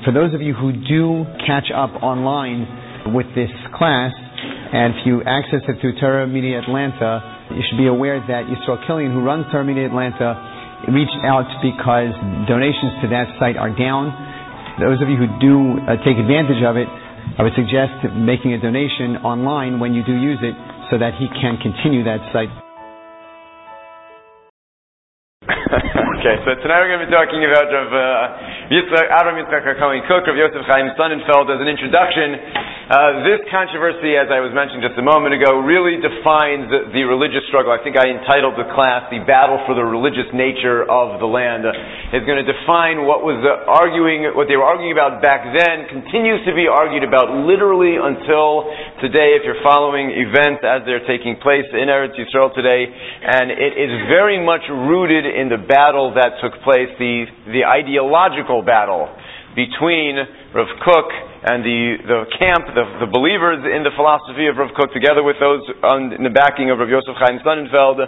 For those of you who do catch up online with this class, and if you access it through Torah Media Atlanta, you should be aware that Yisrael Killian, who runs Torah Media Atlanta, reached out because donations to that site are down. Those of you who do take advantage of it, I would suggest making a donation online when you do use it so that he can continue that site. Okay, so tonight we're going to be talking about Avram Yitzchak HaKohen Kook, Rav Yosef Chaim Sonnenfeld. As an introduction, this controversy, as I was mentioning just a moment ago, really defines the religious struggle. I think I entitled the class, "The Battle for the Religious Nature of the Land." It's going to define what they were arguing about back then, continues to be argued about literally until today, if you're following events as they're taking place in Eretz Yisrael today. And it is very much rooted in the battle that took place, the ideological battle between Rav Kook and the camp, the believers in the philosophy of Rav Kook, together with those in the backing of Rav Yosef Chaim Sonnenfeld.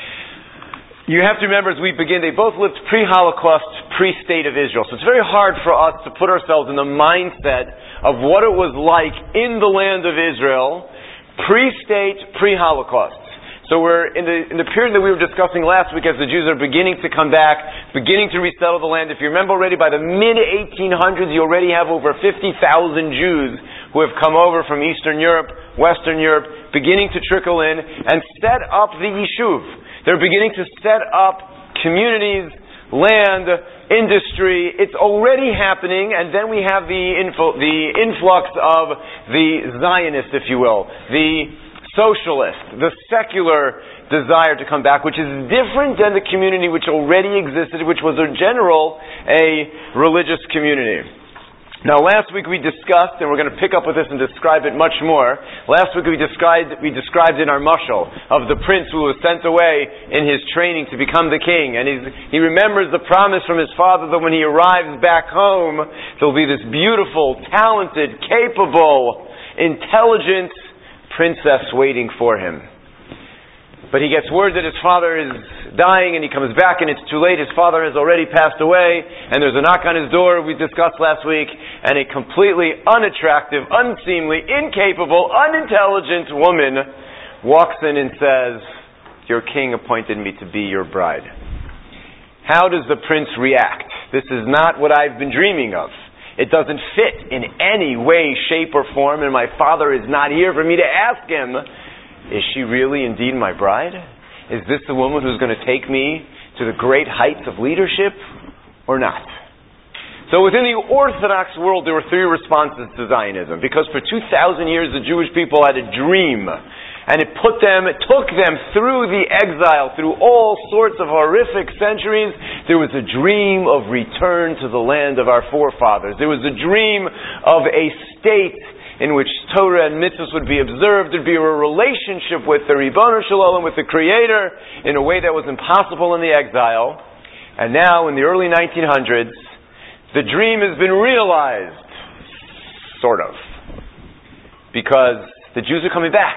You have to remember, as we begin, they both lived pre-Holocaust, pre-state of Israel. So it's very hard for us to put ourselves in the mindset of what it was like in the land of Israel, pre-state, pre-Holocaust. So we're in the period that we were discussing last week, as the Jews are beginning to come back, beginning to resettle the land. If you remember already, by the mid-1800s, you already have over 50,000 Jews who have come over from Eastern Europe, Western Europe, beginning to trickle in and set up the Yishuv. They're beginning to set up communities, land, industry. It's already happening, and then we have the influx of the Zionists, if you will, the socialist, the secular desire to come back, which is different than the community which already existed, which was in general a religious community. Now, last week we discussed, and we're going to pick up with this and describe it much more. Last week we described in our mashal of the prince who was sent away in his training to become the king, and he remembers the promise from his father that when he arrives back home, there'll be this beautiful, talented, capable, intelligent princess waiting for him. But he gets word that his father is dying, and he comes back and it's too late. His father has already passed away, and there's a knock on his door we discussed last week, and a completely unattractive, unseemly, incapable, unintelligent woman walks in and says, "Your king appointed me to be your bride." How does the prince react? This is not what I've been dreaming of. It doesn't fit in any way, shape, or form, and my father is not here for me to ask him, is she really indeed my bride? Is this the woman who's going to take me to the great heights of leadership, or not? So within the Orthodox world, there were three responses to Zionism, because for 2,000 years the Jewish people had a dream, and it took them through the exile, through all sorts of horrific centuries. There was a dream of return to the land of our forefathers. There was a dream of a state in which Torah and mitzvahs would be observed. There'd be a relationship with the Ribono Shel Olam, with the Creator, in a way that was impossible in the exile. And now, in the early 1900s, the dream has been realized, sort of, because the Jews are coming back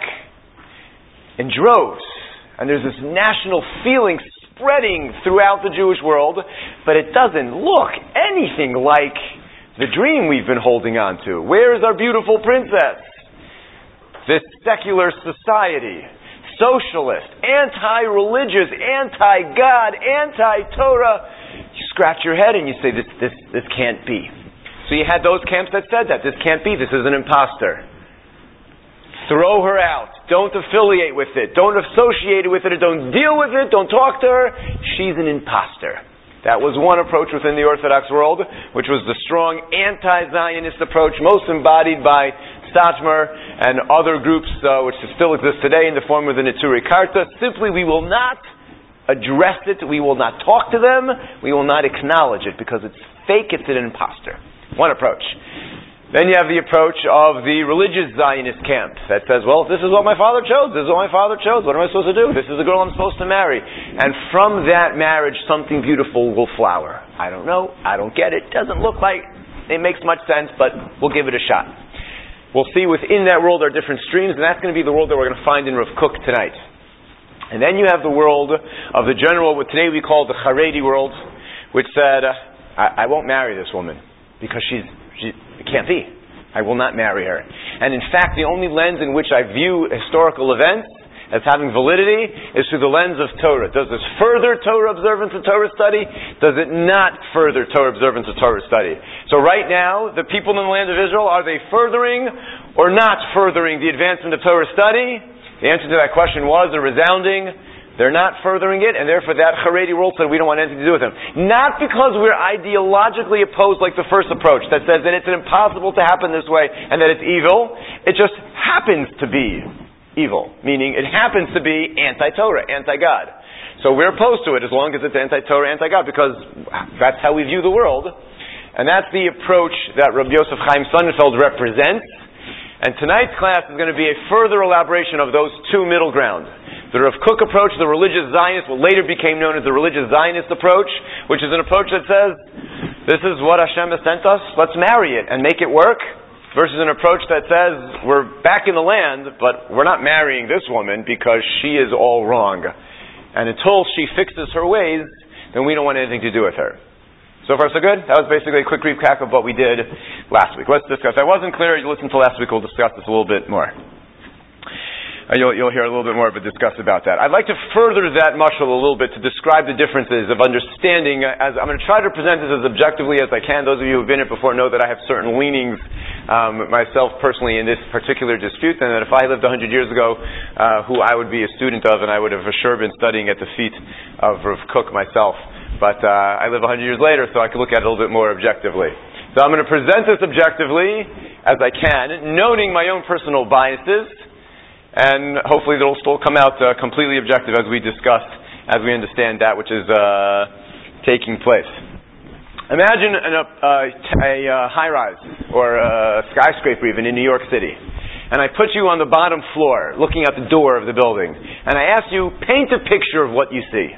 in droves, and there's this national feeling spreading throughout the Jewish world, but it doesn't look anything like the dream we've been holding on to. Where is our beautiful princess? This secular society, socialist, anti-religious, anti-God, anti-Torah. You scratch your head and you say, this can't be. So you had those camps that said that. This can't be. This is an imposter. Throw her out. Don't affiliate with it. Don't associate with it. Don't deal with it. Don't talk to her. She's an imposter. That was one approach within the Orthodox world, which was the strong anti-Zionist approach, most embodied by Satmar and other groups, which still exist today in the form of the Neturei Karta. Simply, we will not address it. We will not talk to them. We will not acknowledge it because it's fake. It's an imposter. One approach. Then you have the approach of the religious Zionist camp that says, well, this is what my father chose. This is what my father chose. What am I supposed to do? This is the girl I'm supposed to marry. And from that marriage, something beautiful will flower. I don't know. I don't get it. Doesn't look like it makes much sense, but we'll give it a shot. We'll see within that world are different streams, and that's going to be the world that we're going to find in Rav Kook tonight. And then you have the world of the general, what today we call the Haredi world, which said, I won't marry this woman. because it can't be. I will not marry her. And in fact, the only lens in which I view historical events as having validity is through the lens of Torah. Does this further Torah observance and Torah study? Does it not further Torah observance and Torah study? So right now, the people in the land of Israel, are they furthering or not furthering the advancement of Torah study? The answer to that question was a resounding, they're not furthering it, and therefore that Haredi world said we don't want anything to do with them. Not because we're ideologically opposed like the first approach that says that it's impossible to happen this way and that it's evil. It just happens to be evil, meaning it happens to be anti-Torah, anti-God. So we're opposed to it as long as it's anti-Torah, anti-God, because that's how we view the world. And that's the approach that Rabbi Yosef Chaim Sonnenfeld represents. And tonight's class is going to be a further elaboration of those two middle grounds. The Rav Kook approach, the religious Zionist, what later became known as the religious Zionist approach, which is an approach that says, this is what Hashem has sent us, let's marry it and make it work. Versus an approach that says, we're back in the land, but we're not marrying this woman because she is all wrong. And until she fixes her ways, then we don't want anything to do with her. So far so good? That was basically a quick recap of what we did last week. Let's discuss. If I wasn't clear, you listen to last week, we'll discuss this a little bit more. You'll hear a little bit more of a discuss about that. I'd like to further that mashal a little bit to describe the differences of understanding. As I'm going to try to present this as objectively as I can. Those of you who've been here before know that I have certain leanings myself personally in this particular dispute, and that if I lived 100 years ago, who I would be a student of, and I would have for sure been studying at the feet of Rav Kook myself. But I live 100 years later, so I can look at it a little bit more objectively. So I'm going to present this objectively as I can, noting my own personal biases. And hopefully it'll still come out completely objective as we discussed, as we understand that which is taking place. Imagine a high-rise or a skyscraper even in New York City. And I put you on the bottom floor looking at the door of the building. And I ask you, paint a picture of what you see.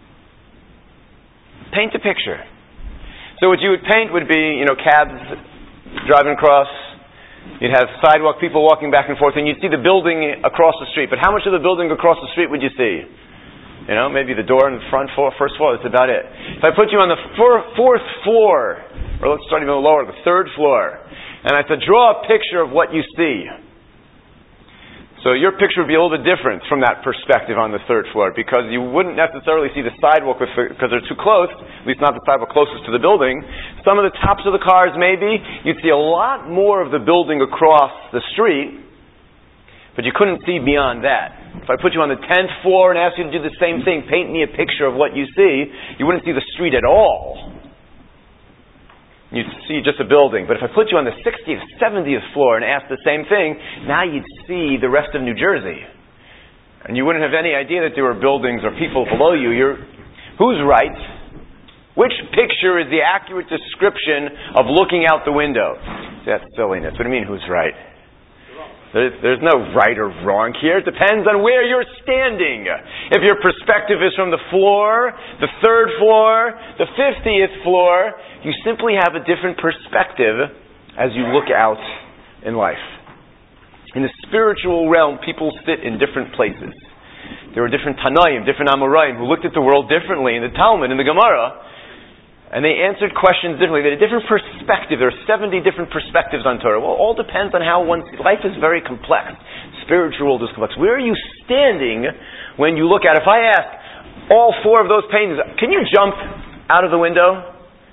Paint a picture. So what you would paint would be, cabs driving across. You'd have sidewalk, people walking back and forth, and you'd see the building across the street. But how much of the building across the street would you see? Maybe the door in the front floor, first floor, that's about it. If I put you on the fourth floor, or let's start even lower, the third floor, and I said, draw a picture of what you see. So your picture would be a little bit different from that perspective on the third floor, because you wouldn't necessarily see the sidewalk because they're too close, at least not the sidewalk closest to the building. Some of the tops of the cars maybe, you'd see a lot more of the building across the street, but you couldn't see beyond that. If I put you on the 10th floor and asked you to do the same thing, paint me a picture of what you see, you wouldn't see the street at all. You'd see just a building. But if I put you on the 60th, 70th floor and asked the same thing, now you'd see the rest of New Jersey. And you wouldn't have any idea that there were buildings or people below you. Who's right? Which picture is the accurate description of looking out the window? That's silliness. What do you mean, who's right? There's no right or wrong here. It depends on where you're standing. If your perspective is from the floor, the third floor, the 50th floor, you simply have a different perspective as you look out in life. In the spiritual realm, people sit in different places. There were different Tanaim, different Amoraim, who looked at the world differently in the Talmud, in the Gemara. And they answered questions differently. They had a different perspective. There are 70 different perspectives on Torah. Well, it all depends on how life is very complex. Spiritual world is complex. Where are you standing when you look at, if I ask all four of those paintings, can you jump out of the window?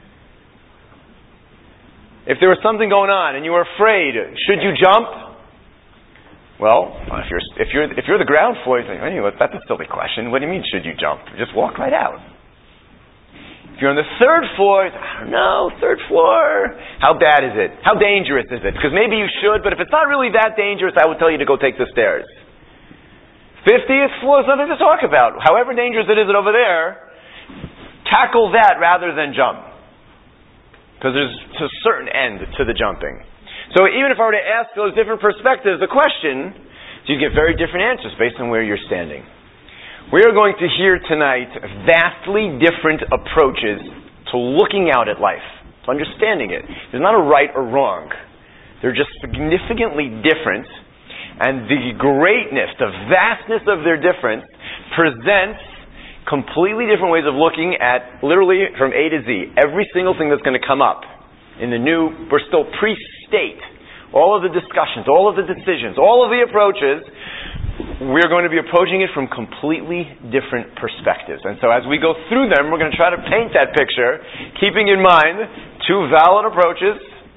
If there was something going on and you were afraid, should you jump? Well, if you're the ground floor, you think, anyway, that's a silly question. What do you mean, should you jump? Just walk right out. If you're on the third floor, I don't know, third floor, how bad is it? How dangerous is it? Because maybe you should, but if it's not really that dangerous, I would tell you to go take the stairs. 50th floor is nothing to talk about. However dangerous it is over there, tackle that rather than jump. Because there's a certain end to the jumping. So even if I were to ask those different perspectives the question, you get very different answers based on where you're standing. We are going to hear tonight vastly different approaches to looking out at life, to understanding it. There's not a right or wrong. They're just significantly different, and the greatness, the vastness of their difference presents completely different ways of looking at, literally from A to Z, every single thing that's going to come up In the new, we're still pre-state. All of the discussions, all of the decisions, all of the approaches, we're going to be approaching it from completely different perspectives. And so as we go through them, we're going to try to paint that picture, keeping in mind two valid approaches,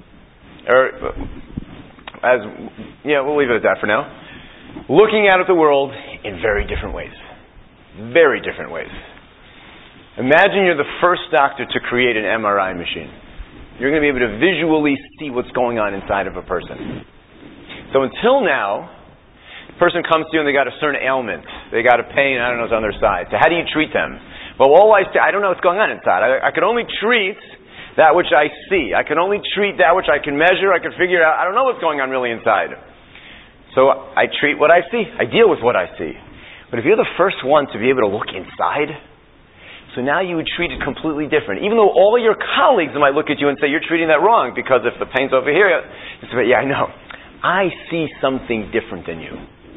we'll leave it at that for now, looking out at the world in very different ways. Very different ways. Imagine you're the first doctor to create an MRI machine. You're going to be able to visually see what's going on inside of a person. So until now, a person comes to you and they got a certain ailment. They got a pain, I don't know, it's on their side. So how do you treat them? Well, all I say, I don't know what's going on inside. I can only treat that which I see. I can only treat that which I can measure, I can figure out. I don't know what's going on really inside. So I treat what I see. I deal with what I see. But if you're the first one to be able to look inside, so now you would treat it completely different. Even though all your colleagues might look at you and say, you're treating that wrong, because if the pain's over here, you say, yeah, I know. I see something different than you.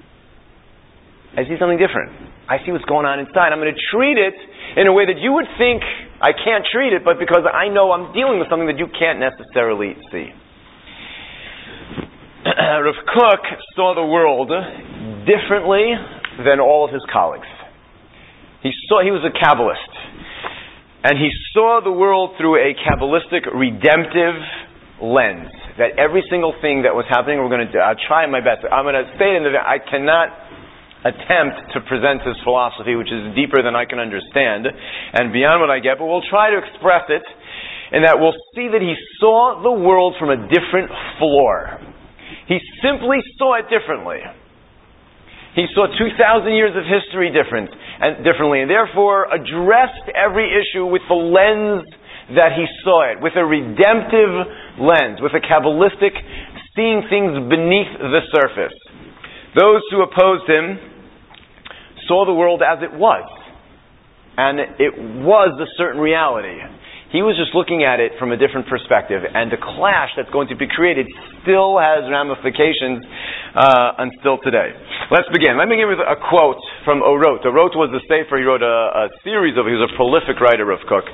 I see something different. I see what's going on inside. I'm going to treat it in a way that you would think I can't treat it, but because I know I'm dealing with something that you can't necessarily see. Rav Kook saw the world differently than all of his colleagues. He was a Kabbalist. And he saw the world through a Kabbalistic redemptive lens. That every single thing that was happening, I'll try my best. I'm going to say it I cannot attempt to present his philosophy, which is deeper than I can understand, and beyond what I get, but we'll try to express it, in that we'll see that he saw the world from a different floor. He simply saw it differently. He saw 2,000 years of history differently, and therefore addressed every issue with the lens that he saw it, with a redemptive lens, with a Kabbalistic seeing things beneath the surface. Those who opposed him saw the world as it was, and it was a certain reality. He was just looking at it from a different perspective, and the clash that's going to be created still has ramifications until today. Let's begin. Let me begin with a quote from Orot. Orot was the sefer. He wrote a series of. He was a prolific writer of Kook.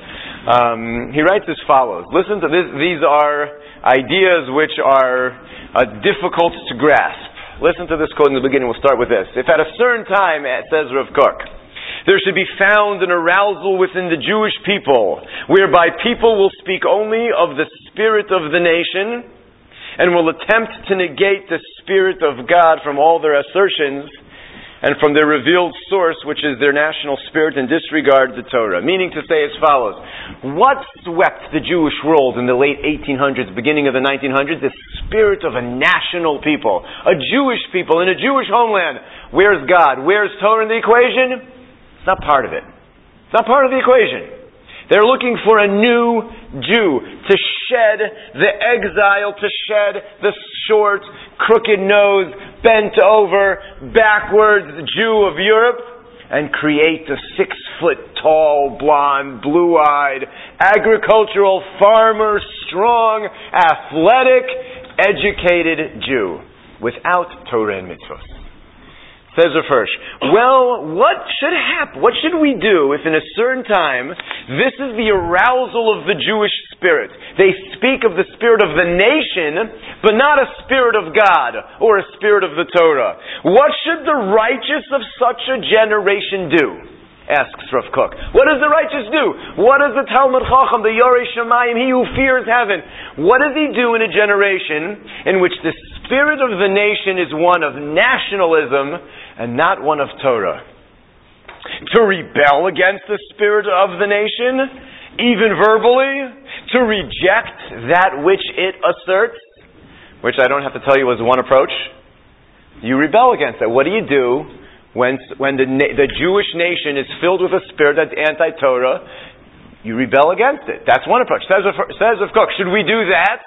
He writes as follows. Listen to this. These are ideas which are difficult to grasp. Listen to this quote in the beginning. We'll start with this. If at a certain time, says Rav Kook, there should be found an arousal within the Jewish people, whereby people will speak only of the spirit of the nation, and will attempt to negate the Spirit of God from all their assertions and from their revealed source, which is their national spirit, and disregard the Torah. Meaning to say as follows: what swept the Jewish world in the late 1800s, beginning of the 1900s? The spirit of a national people, a Jewish people in a Jewish homeland. Where's God? Where's Torah in the equation? It's not part of it. It's not part of the equation. They're looking for a new Jew to shed the exile, to shed the short, crooked nose, bent over, backwards Jew of Europe, and create a 6-foot-tall, blonde, blue-eyed, agricultural, farmer, strong, athletic, educated Jew without Torah and mitzvot. Says Rav Hirsch, well, what should happen? What should we do if in a certain time this is the arousal of the Jewish spirit? They speak of the spirit of the nation, but not a spirit of God or a spirit of the Torah. What should the righteous of such a generation do? Asks Rav Kook. What does the righteous do? What does the Talmud Chacham, the Yorei Shamayim, he who fears heaven, what does he do in a generation in which the spirit of the nation is one of nationalism and not one of Torah? To rebel against the spirit of the nation, even verbally, to reject that which it asserts, which I don't have to tell you was one approach. You rebel against that. What do you do when the Jewish nation is filled with a spirit that's anti-Torah? You rebel against it. That's one approach. Says Rav Kook, should we do that?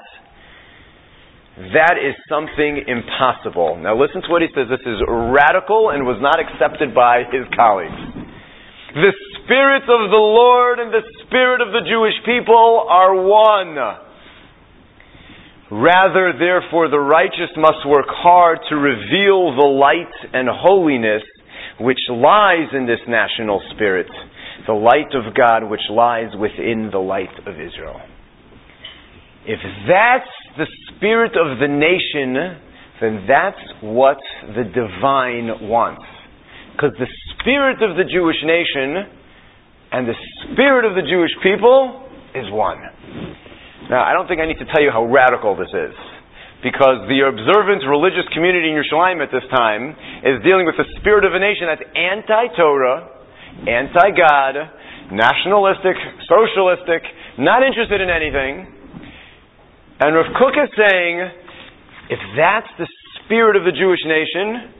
That is something impossible. Now listen to what he says. This is radical and was not accepted by his colleagues. The Spirit of the Lord and the Spirit of the Jewish people are one. Rather, therefore, the righteous must work hard to reveal the light and holiness which lies in this national spirit, the light of God which lies within the light of Israel. If that's the spirit of the nation, then that's what the divine wants. Because the spirit of the Jewish nation and the spirit of the Jewish people is one. Now, I don't think I need to tell you how radical this is, because the observant religious community in Yerushalayim at this time is dealing with the spirit of a nation that's anti-Torah, anti-God, nationalistic, socialistic, not interested in anything. And Rav Kook is saying, if that's the spirit of the Jewish nation,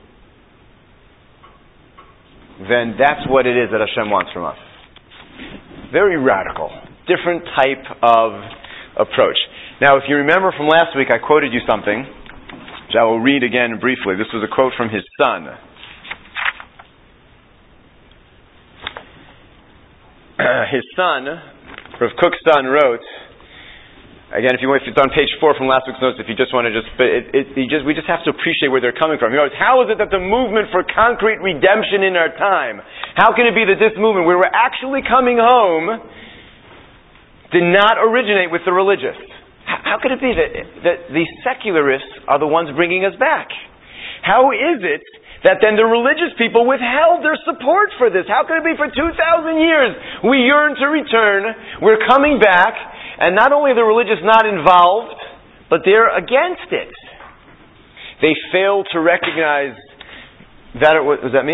then that's what it is that Hashem wants from us. Very radical. Different type of approach. Now, if you remember from last week, I quoted you something, which I will read again briefly. This was a quote from his son. His son, Rav Kook's son, wrote, again, if it's on page 4 from last week's notes, if you just want to we just have to appreciate where they're coming from. He wrote, how is it that the movement for concrete redemption in our time, how can it be that this movement, where we're actually coming home, did not originate with the religious? How could it be that the secularists are the ones bringing us back? How is it that then the religious people withheld their support for this? How could it be for 2,000 years we yearn to return, we're coming back, and not only are the religious not involved, but they're against it. They fail to recognize that it was that me?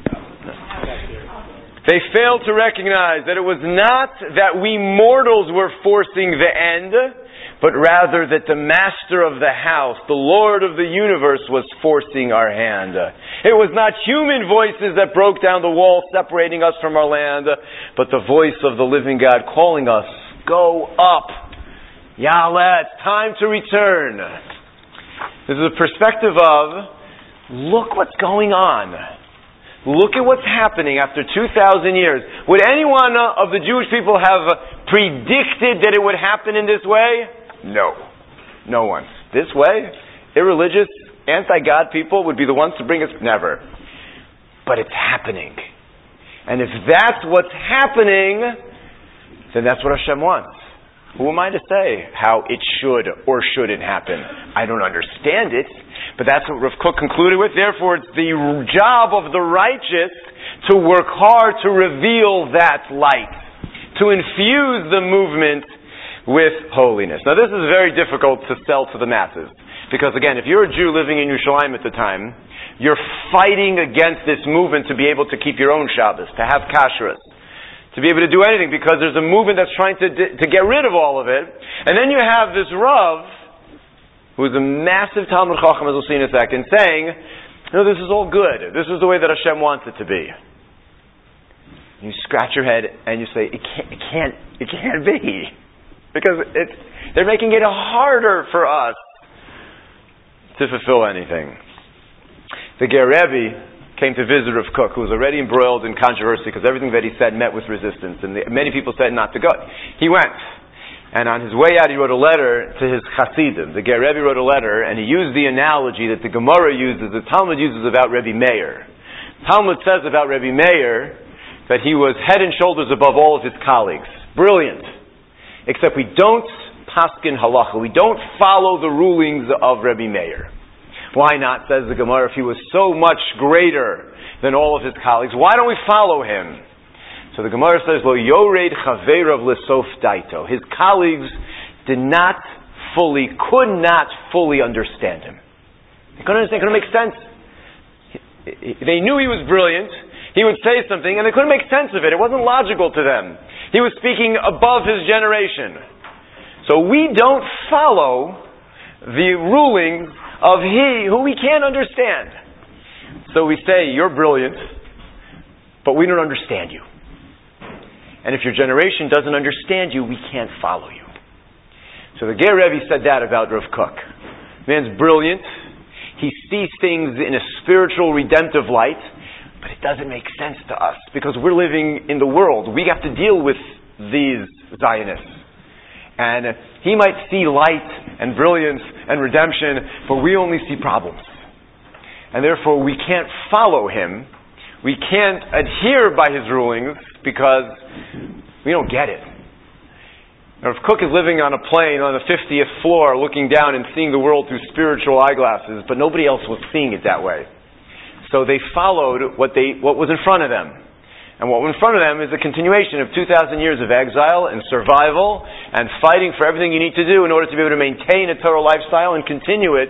They failed to recognize that it was not that we mortals were forcing the end, but rather that the master of the house, the Lord of the universe, was forcing our hand. It was not human voices that broke down the wall separating us from our land, but the voice of the living God calling us, go up. Yahweh, it's time to return. This is a perspective of, look what's going on. Look at what's happening after 2,000 years. Would anyone of the Jewish people have predicted that it would happen in this way? No. No one. This way, irreligious, anti-God people would be the ones to bring us? Never. But it's happening. And if that's what's happening, then that's what Hashem wants. Who am I to say how it should or shouldn't happen? I don't understand it, but that's what Rav Kook concluded with. Therefore, it's the job of the righteous to work hard to reveal that light, to infuse the movement with holiness. Now, this is very difficult to sell to the masses, because again, if you're a Jew living in Yerushalayim at the time, you're fighting against this movement to be able to keep your own Shabbos, to have kashrus, to be able to do anything, because there's a movement that's trying to get rid of all of it. And then you have this Rav, who is a massive Talmud Chacham, as we'll see in a second, saying, no, this is all good. This is the way that Hashem wants it to be. You scratch your head and you say, it can't be. Because they're making it harder for us to fulfill anything. The Ger Rebbe came to visit Rav Kook, who was already embroiled in controversy because everything that he said met with resistance, and many people said not to go. He went, and on his way out he wrote a letter to his Hasidim. The Ger Rebbe wrote a letter, and he used the analogy that the Gemara uses, the Talmud uses about Rebbe Meir. Talmud says about Rebbe Meir that he was head and shoulders above all of his colleagues. Brilliant. Except we don't paskin halacha. We don't follow the rulings of Rebbe Meir. Why not, says the Gemara, if he was so much greater than all of his colleagues, why don't we follow him? So the Gemara says, Lo yored chaveirav l'sof daito. His colleagues could not fully understand him. They couldn't understand, it couldn't make sense. They knew he was brilliant. He would say something, and they couldn't make sense of it. It wasn't logical to them. He was speaking above his generation. So we don't follow the rulings of he who we can't understand. So we say, you're brilliant, but we don't understand you. And if your generation doesn't understand you, we can't follow you. So the Ger Rebbe said that about Rav Kook. Man's brilliant. He sees things in a spiritual, redemptive light, but it doesn't make sense to us because we're living in the world. We have to deal with these Zionists. And he might see light and brilliance and redemption, but we only see problems. And therefore we can't follow him. We can't adhere by his rulings because we don't get it. Rav Kook is living on a plane on the 50th floor looking down and seeing the world through spiritual eyeglasses, but nobody else was seeing it that way. So they followed what was in front of them. And what was in front of them is a continuation of 2,000 years of exile and survival and fighting for everything you need to do in order to be able to maintain a Torah lifestyle and continue it.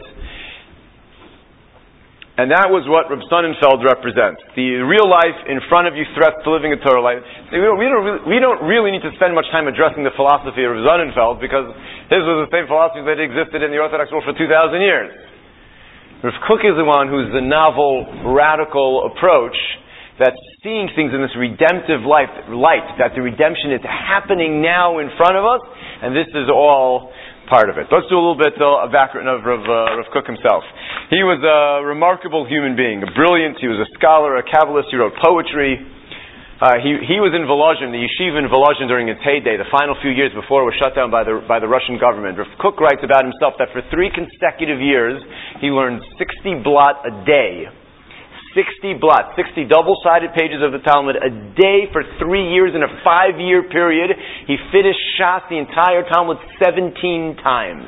And that was what Reb Sonnenfeld represents. The real life in front of you threats to living a Torah life. We don't really need to spend much time addressing the philosophy of Reb Sonnenfeld because his was the same philosophy that existed in the Orthodox world for 2,000 years. Rav Kook is the one who's the novel, radical approach that's seeing things in this redemptive light, that the redemption is happening now in front of us, and this is all part of it. Let's do a little bit a background of Rav Kook himself. He was a remarkable human being, he was a scholar, a Kabbalist, he wrote poetry. He was in Volozhin, the yeshiva in Volozhin during its heyday, the final few years before it was shut down by the Russian government. Rav Kook writes about himself that for 3 consecutive years he learned 60 blot a day. 60 blot, 60 double-sided pages of the Talmud a day for 3 years in a 5-year period. He finished Shas, the entire Talmud, 17 times.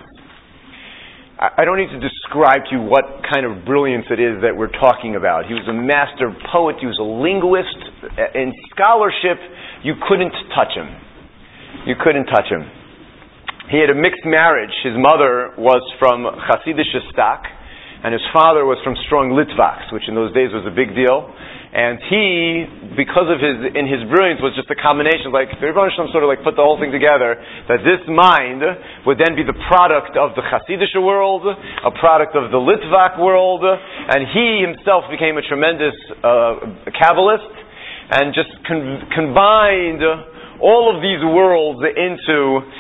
I don't need to describe to you what kind of brilliance it is that we're talking about. He was a master poet, he was a linguist. In scholarship, you couldn't touch him. You couldn't touch him. He had a mixed marriage. His mother was from Chassidish stock, and his father was from strong Litvaks, which in those days was a big deal. And he, because of his brilliance, was just a combination, like, the Rebbe Shalom sort of like put the whole thing together, that this mind would then be the product of the Chassidish world, a product of the Litvak world, and he himself became a tremendous Kabbalist, and just combined all of these worlds into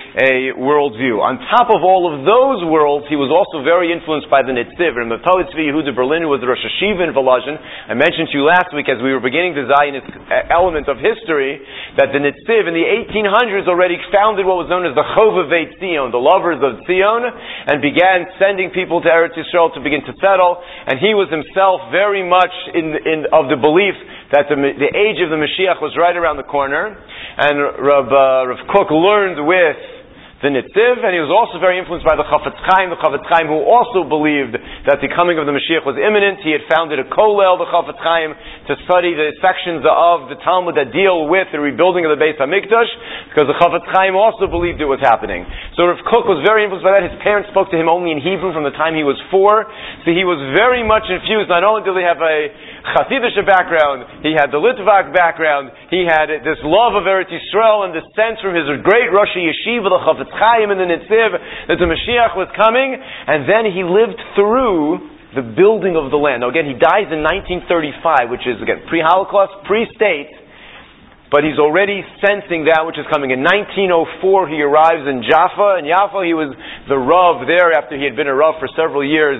a worldview. On top of all of those worlds, he was also very influenced by the Netziv, and the Talmud Tzvi Yehuda Berlin, who was the Rosh Hashiva in Volozhin. I mentioned to you last week as we were beginning the Zionist element of history, that the Netziv in the 1800s already founded what was known as the Chovevei Tzion, the lovers of Tzion, and began sending people to Eretz Yisrael to begin to settle. And he was himself very much of the belief that the age of the Mashiach was right around the corner. And Rav Kook learned with the Netziv, and he was also very influenced by the Chafetz Chaim, who also believed that the coming of the Mashiach was imminent. He had founded a kollel, the Chafetz Chaim, to study the sections of the Talmud that deal with the rebuilding of the Beis HaMikdash, because the Chafetz Chaim also believed it was happening. So Rav Kook was very influenced by that. His parents spoke to him only in Hebrew from the time he was 4, so he was very much infused. Not only did he have a Chassidish background, he had the Litvak background, he had this love of Eretz Yisrael and the sense from his great Rosh Yeshiva, the Chafetz Chaim and the Netziv, that the Mashiach was coming, and then he lived through the building of the land. Now again, he dies in 1935, which is again pre-Holocaust, pre-state, but he's already sensing that which is coming. In 1904, he arrives in Jaffa. In Jaffa, he was the Rav there after he had been a Rav for several years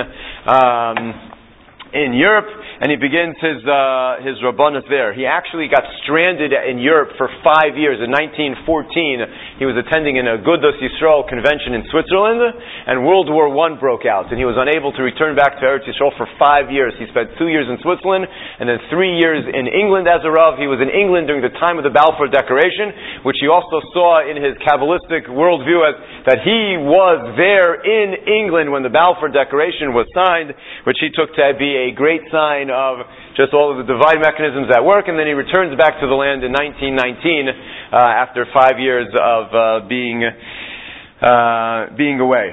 in Europe, and he begins his Rabbanus there. He actually got stranded in Europe for 5 years. In 1914, he was attending an Agudas Yisrael convention in Switzerland, and World War I broke out, and he was unable to return back to Eretz Yisrael for 5 years. He spent 2 years in Switzerland, and then 3 years in England as a Rav. He was in England during the time of the Balfour Declaration, which he also saw in his Kabbalistic worldview as that he was there in England when the Balfour Declaration was signed, which he took to be a great sign of just all of the divine mechanisms at work. And then he returns back to the land in 1919 after 5 years of being away.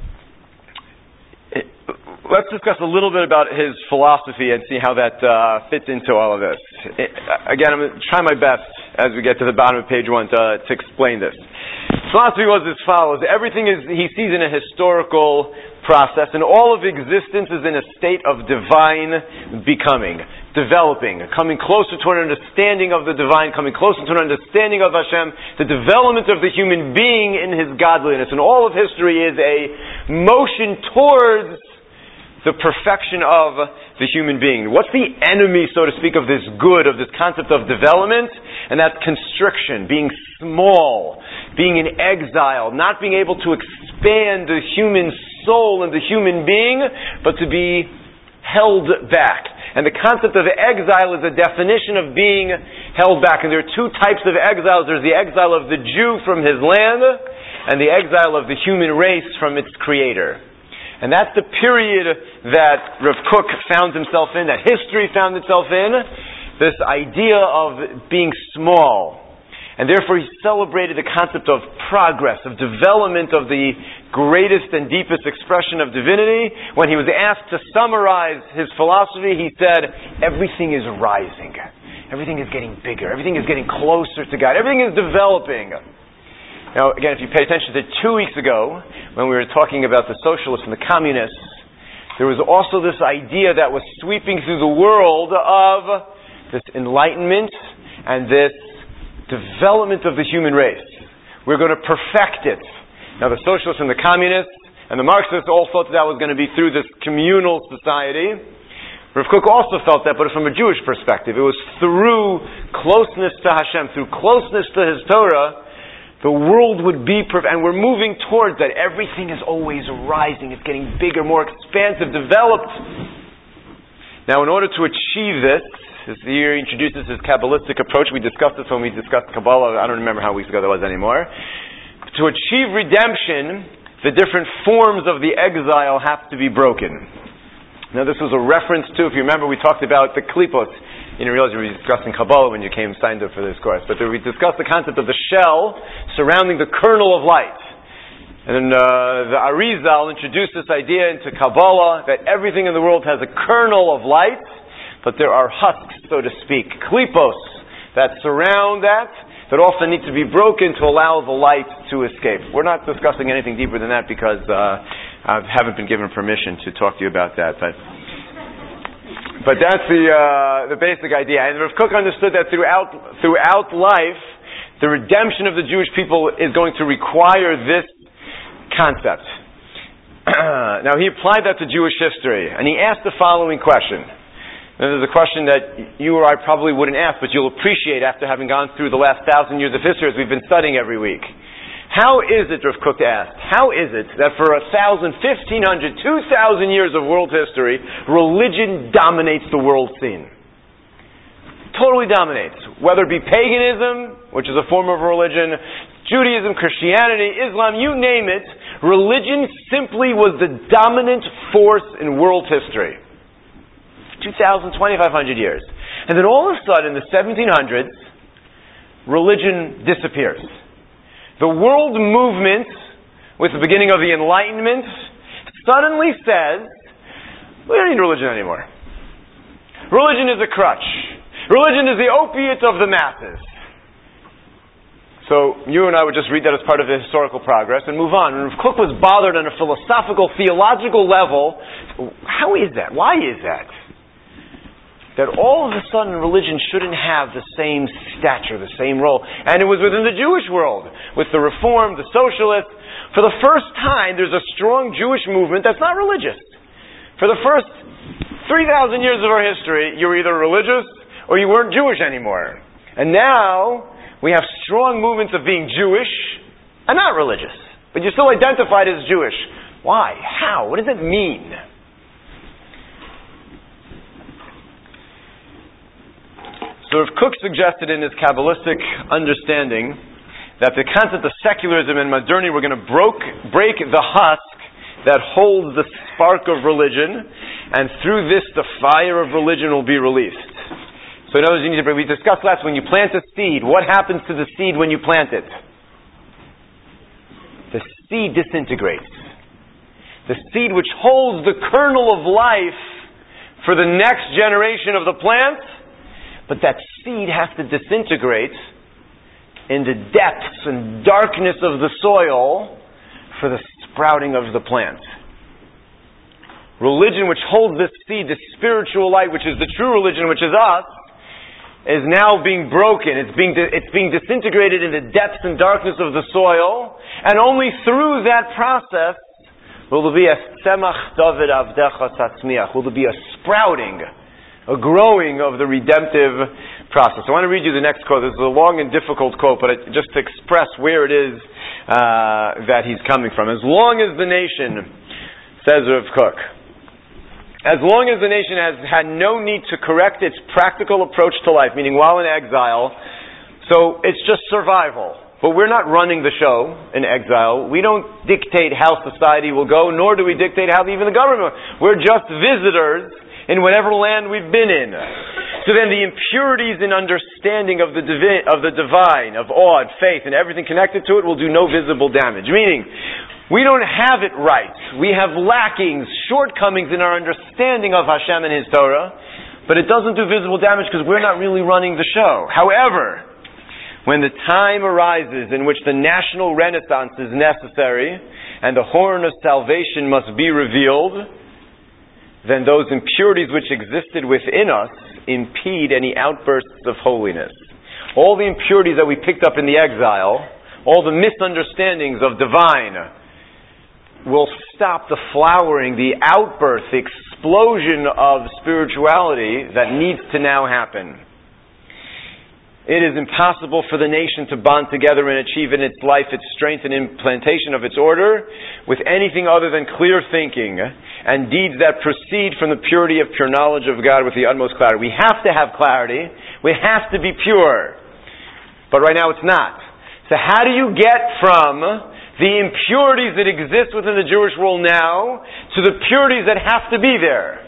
Let's discuss a little bit about his philosophy and see how that fits into all of this. Again, I'm going to try my best as we get to the bottom of page 1 to explain this. His philosophy was as follows. Everything he sees in a historical process, and all of existence is in a state of divine becoming, developing, coming closer to an understanding of the divine, coming closer to an understanding of Hashem, the development of the human being in his godliness. And all of history is a motion towards the perfection of the human being. What's the enemy, so to speak, of this good, of this concept of development? And that's constriction, being small, being in exile, not being able to expand the human soul and the human being, but to be held back. And the concept of exile is a definition of being held back. And there are two types of exiles. There's the exile of the Jew from his land, and the exile of the human race from its creator. And that's the period that Rav Kook found himself in, that history found itself in, this idea of being small. And therefore he celebrated the concept of progress, of development of the greatest and deepest expression of divinity. When he was asked to summarize his philosophy, he said, everything is rising. Everything is getting bigger. Everything is getting closer to God. Everything is developing. Now, again, if you pay attention to 2 weeks ago, when we were talking about the socialists and the communists, there was also this idea that was sweeping through the world of this enlightenment and this development of the human race. We're going to perfect it. Now, the socialists and the communists and the Marxists all thought that was going to be through this communal society. Rav Kook also felt that, but from a Jewish perspective. It was through closeness to Hashem, through closeness to His Torah, the world would be perfect. And we're moving towards that. Everything is always rising. It's getting bigger, more expansive, developed. Now, in order to achieve this year he introduces his Kabbalistic approach. We discussed this when we discussed Kabbalah. I don't remember how weeks ago that was anymore. To achieve redemption, the different forms of the exile have to be broken. Now, this was a reference to, if you remember, we talked about the klipos. You didn't realize we were discussing Kabbalah when you signed up for this course. But we discussed the concept of the shell surrounding the kernel of light. And then the Arizal introduced this idea into Kabbalah that everything in the world has a kernel of light, but there are husks, so to speak, klipos, that surround that often need to be broken to allow the light to escape. We're not discussing anything deeper than that because I haven't been given permission to talk to you about that. But that's the basic idea. And Rav Kook understood that throughout life, the redemption of the Jewish people is going to require this concept. Now, he applied that to Jewish history, and he asked the following question. Now, there's a question that you or I probably wouldn't ask, but you'll appreciate after having gone through the last 1,000 years of history as we've been studying every week. How is it, Rav Kook asked, how is it that for 1,000, 1,500, 2,000 years of world history, religion dominates the world scene? Totally dominates. Whether it be paganism, which is a form of religion, Judaism, Christianity, Islam, you name it, religion simply was the dominant force in world history. 2,000, 2,500 years. And then all of a sudden, in the 1700s, religion disappears. The world movement, with the beginning of the Enlightenment, suddenly says, we don't need religion anymore. Religion is a crutch. Religion is the opiate of the masses. So you and I would just read that as part of the historical progress and move on. And Rav Kook was bothered on a philosophical, theological level. How is that? Why is that? That all of a sudden religion shouldn't have the same stature, the same role. And it was within the Jewish world, with the Reform, the Socialists. For the first time, there's a strong Jewish movement that's not religious. For the first 3,000 years of our history, you were either religious or you weren't Jewish anymore. And now, we have strong movements of being Jewish and not religious. But you're still identified as Jewish. Why? How? What does it mean? So Rav Kook suggested in his Kabbalistic understanding that the concept of secularism and modernity were going to break the husk that holds the spark of religion, and through this the fire of religion will be released. So in other words, we discussed last, when you plant a seed, what happens to the seed when you plant it? The seed disintegrates. The seed which holds the kernel of life for the next generation of the plant, but that seed has to disintegrate in the depths and darkness of the soil for the sprouting of the plant. Religion which holds this seed, this spiritual light, which is the true religion, which is us, is now being broken. It's being disintegrated in the depths and darkness of the soil, and only through that process will there be a tzemach David avdecha tatzmiach. Will there be a sprouting, a growing of the redemptive process. I want to read you the next quote. This is a long and difficult quote, but just to express where it is that he's coming from. As long as the nation, says Rav Kook, as long as the nation has had no need to correct its practical approach to life, meaning while in exile, so it's just survival. But we're not running the show in exile. We don't dictate how society will go, nor do we dictate how even the government. We're just visitors in whatever land we've been in. So then the impurities in understanding of the divine, of awe and faith and everything connected to it will do no visible damage. Meaning, we don't have it right. We have lackings, shortcomings in our understanding of Hashem and His Torah, but it doesn't do visible damage because we're not really running the show. However, when the time arises in which the national renaissance is necessary and the horn of salvation must be revealed, then those impurities which existed within us impede any outbursts of holiness. All the impurities that we picked up in the exile, all the misunderstandings of divine, will stop the flowering, the outburst, the explosion of spirituality that needs to now happen. It is impossible for the nation to bond together and achieve in its life its strength and implantation of its order with anything other than clear thinking and deeds that proceed from the purity of pure knowledge of God with the utmost clarity. We have to have clarity. We have to be pure. But right now it's not. So how do you get from the impurities that exist within the Jewish world now to the purities that have to be there?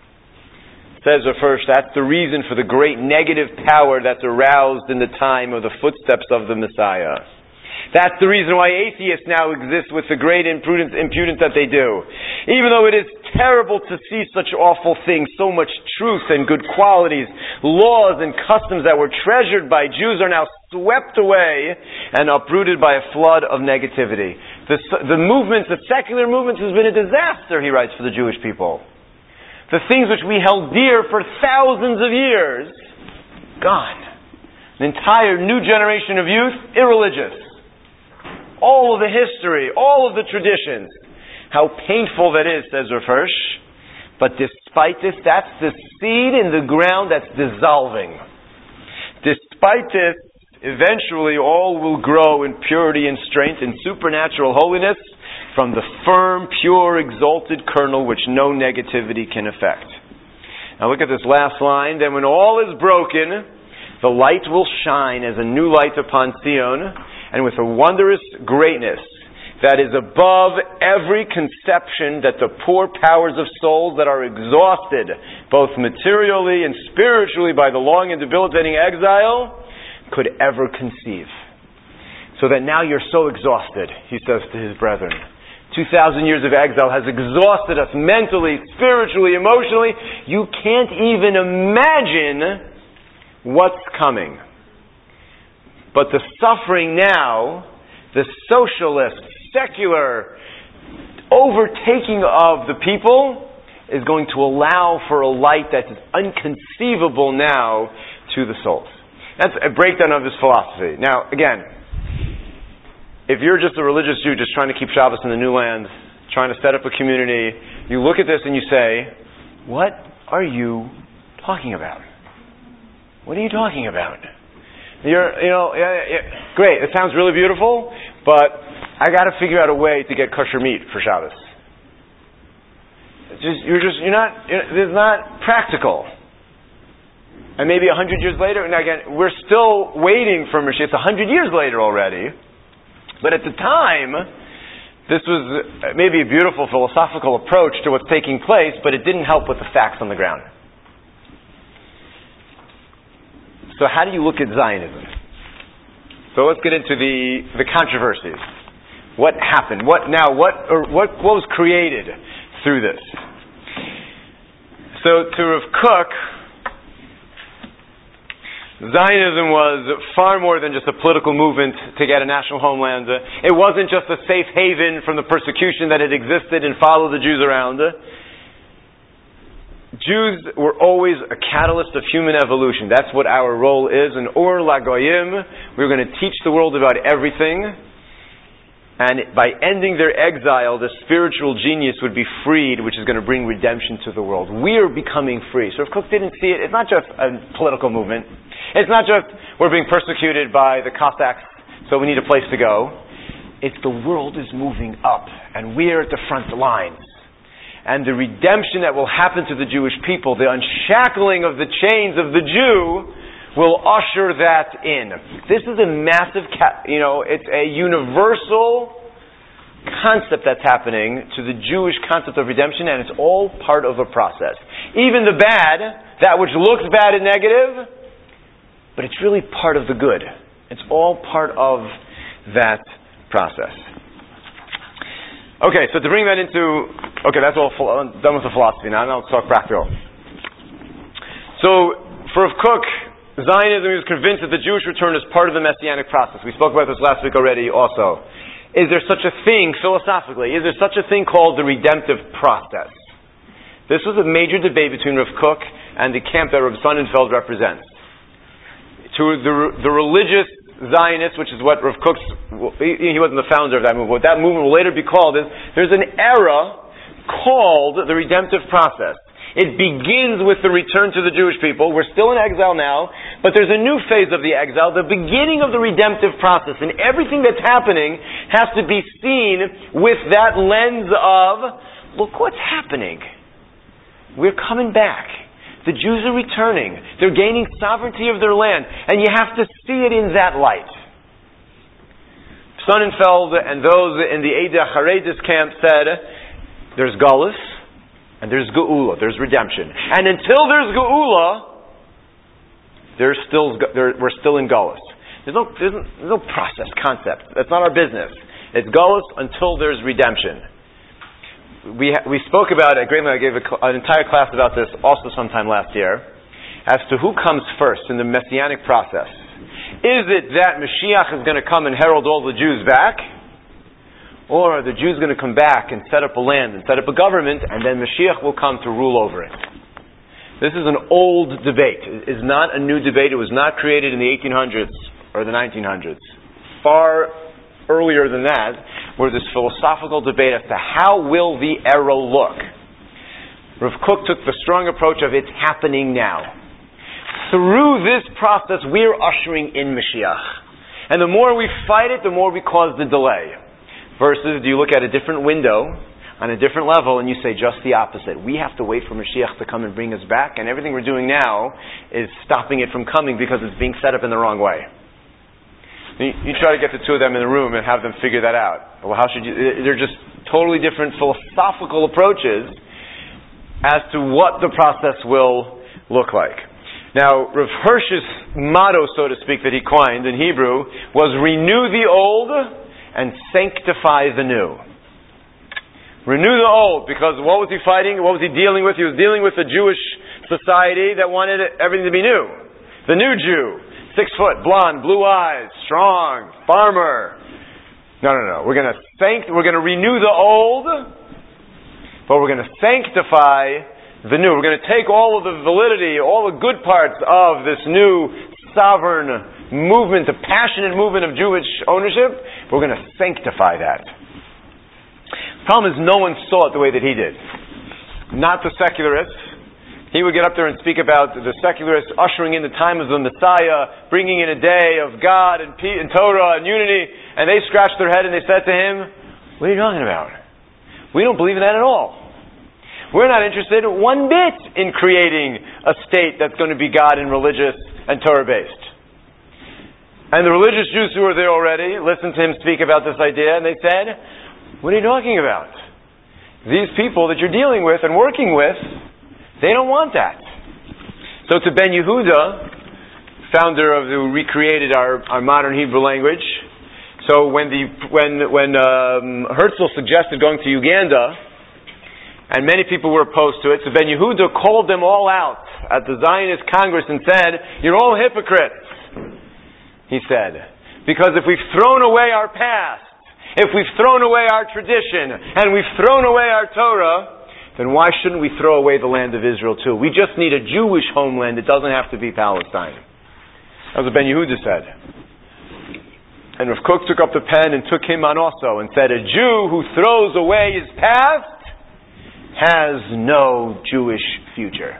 Says first, that's the reason for the great negative power that's aroused in the time of the footsteps of the Messiah. That's the reason why atheists now exist with the great impudence that they do. Even though it is terrible to see such awful things, so much truth and good qualities, laws and customs that were treasured by Jews are now swept away and uprooted by a flood of negativity. The movements, the secular movements, has been a disaster, he writes, for the Jewish people. The things which we held dear for thousands of years, gone. An entire new generation of youth, irreligious. All of the history, all of the traditions. How painful that is, says Rav Hirsch. But despite this, that's the seed in the ground that's dissolving. Despite this, eventually all will grow in purity and strength and supernatural holiness from the firm, pure, exalted kernel which no negativity can affect. Now look at this last line. Then when all is broken, the light will shine as a new light upon Zion, and with a wondrous greatness that is above every conception that the poor powers of souls that are exhausted, both materially and spiritually by the long and debilitating exile, could ever conceive. So that now you're so exhausted, he says to his brethren. 2,000 years of exile has exhausted us mentally, spiritually, emotionally. You can't even imagine what's coming. But the suffering now, the socialist, secular overtaking of the people is going to allow for a light that is inconceivable now to the souls. That's a breakdown of his philosophy. Now, again, if you're just a religious Jew just trying to keep Shabbos in the new land, trying to set up a community, you look at this and you say, what are you talking about? What are you talking about? Great, it sounds really beautiful, but I got to figure out a way to get kosher meat for Shabbos. It's not practical. And maybe 100 years later, and again, we're still waiting for Mashiach. It's 100 years later already. But at the time, this was maybe a beautiful philosophical approach to what's taking place, but it didn't help with the facts on the ground. So how do you look at Zionism? So let's get into the controversies. What happened? What was created through this? So to Rav Kook, Zionism was far more than just a political movement to get a national homeland. It wasn't just a safe haven from the persecution that had existed and followed the Jews around. Jews were always a catalyst of human evolution. That's what our role is. In Or LaGoyim, we're going to teach the world about everything. And by ending their exile, the spiritual genius would be freed, which is going to bring redemption to the world. We're becoming free. So if Kook didn't see it, it's not just a political movement. It's not just we're being persecuted by the Cossacks, so we need a place to go. It's the world is moving up, and we're at the front lines. and the redemption that will happen to the Jewish people, the unshackling of the chains of the Jew, will usher that in. This is a massive, it's a universal concept that's happening to the Jewish concept of redemption, and it's all part of a process. Even the bad, that which looks bad and negative, but it's really part of the good. It's all part of that process. Okay, so to bring that into... Okay, that's all done with the philosophy now. Now let's talk practical. So, for Rav Kook, Zionism is convinced that the Jewish return is part of the Messianic process. We spoke about this last week already also. Is there such a thing, philosophically, is there such a thing called the redemptive process? This was a major debate between Rav Kook and the camp that Rav Sonnenfeld represents. To the religious Zionists, which is what Rav Kook's... He wasn't the founder of that movement. What that movement will later be called is, there's an era called the redemptive process. It begins with the return to the Jewish people. We're still in exile now, but there's a new phase of the exile, the beginning of the redemptive process. And everything that's happening has to be seen with that lens of, look what's happening. We're coming back. The Jews are returning. They're gaining sovereignty of their land. And you have to see it in that light. Sonnenfeld and those in the Eideh Haredis camp said, there's Galus, and there's Geula, there's redemption. And until there's Geula, we're still in Galus. There's no process, concept. That's not our business. It's Galus until there's redemption. We spoke about it at great length. I gave an entire class about this also sometime last year, as to who comes first in the Messianic process. Is it that Mashiach is going to come and herald all the Jews back? Or are the Jews going to come back and set up a land and set up a government, and then Mashiach will come to rule over it? This is an old debate. It is not a new debate. It was not created in the 1800s or the 1900s. Far earlier than that, where this philosophical debate as to how will the era look. Rav Kook took the strong approach of it's happening now. Through this process, we're ushering in Mashiach. And the more we fight it, the more we cause the delay. Versus, do you look at a different window, on a different level, and you say just the opposite. We have to wait for Mashiach to come and bring us back, and everything we're doing now is stopping it from coming because it's being set up in the wrong way. You try to get the two of them in the room and have them figure that out. Well, how should you... They're just totally different philosophical approaches as to what the process will look like. Now, Rav Hirsch's motto, so to speak, that he coined in Hebrew was renew the old and sanctify the new. Renew the old, because what was he fighting? What was he dealing with? He was dealing with a Jewish society that wanted everything to be new. The new Jew. 6 foot, blonde, blue eyes, strong, farmer. No. We're going to renew the old, but we're going to sanctify the new. We're going to take all of the validity, all the good parts of this new sovereign movement, the passionate movement of Jewish ownership. We're going to sanctify that. The problem is no one saw it the way that he did. Not the secularists. He would get up there and speak about the secularists ushering in the time of the Messiah, bringing in a day of God and Torah and unity, and they scratched their head and they said to him, what are you talking about? We don't believe in that at all. We're not interested one bit in creating a state that's going to be God and religious and Torah-based. And the religious Jews who were there already listened to him speak about this idea, and they said, what are you talking about? These people that you're dealing with and working with, they don't want that. So to Ben Yehuda, founder of who recreated our modern Hebrew language, so when Herzl suggested going to Uganda, and many people were opposed to it, so Ben Yehuda called them all out at the Zionist Congress and said, you're all hypocrites. He said, because if we've thrown away our past, if we've thrown away our tradition, and we've thrown away our Torah, then why shouldn't we throw away the land of Israel too? We just need a Jewish homeland. It doesn't have to be Palestine. That was what Ben Yehuda said. And Rav Kook took up the pen and took him on also and said, a Jew who throws away his past has no Jewish future.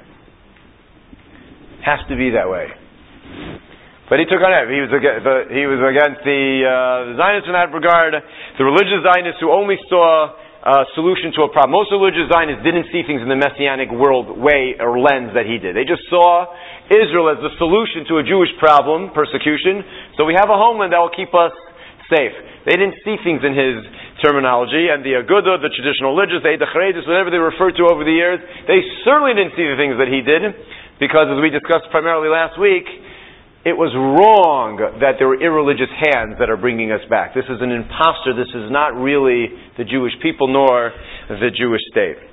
Has to be that way. But he took on it. He was against the Zionists in that regard. The religious Zionists who only saw solution to a problem. Most religious Zionists didn't see things in the Messianic world way or lens that he did. They just saw Israel as the solution to a Jewish problem, persecution. So we have a homeland that will keep us safe. They didn't see things in his terminology, and the Agudah, the traditional religious, the Chareidis, whatever they referred to over the years, they certainly didn't see the things that he did, because as we discussed primarily last week, it was wrong that there were irreligious hands that are bringing us back. This is an impostor. This is not really the Jewish people nor the Jewish state.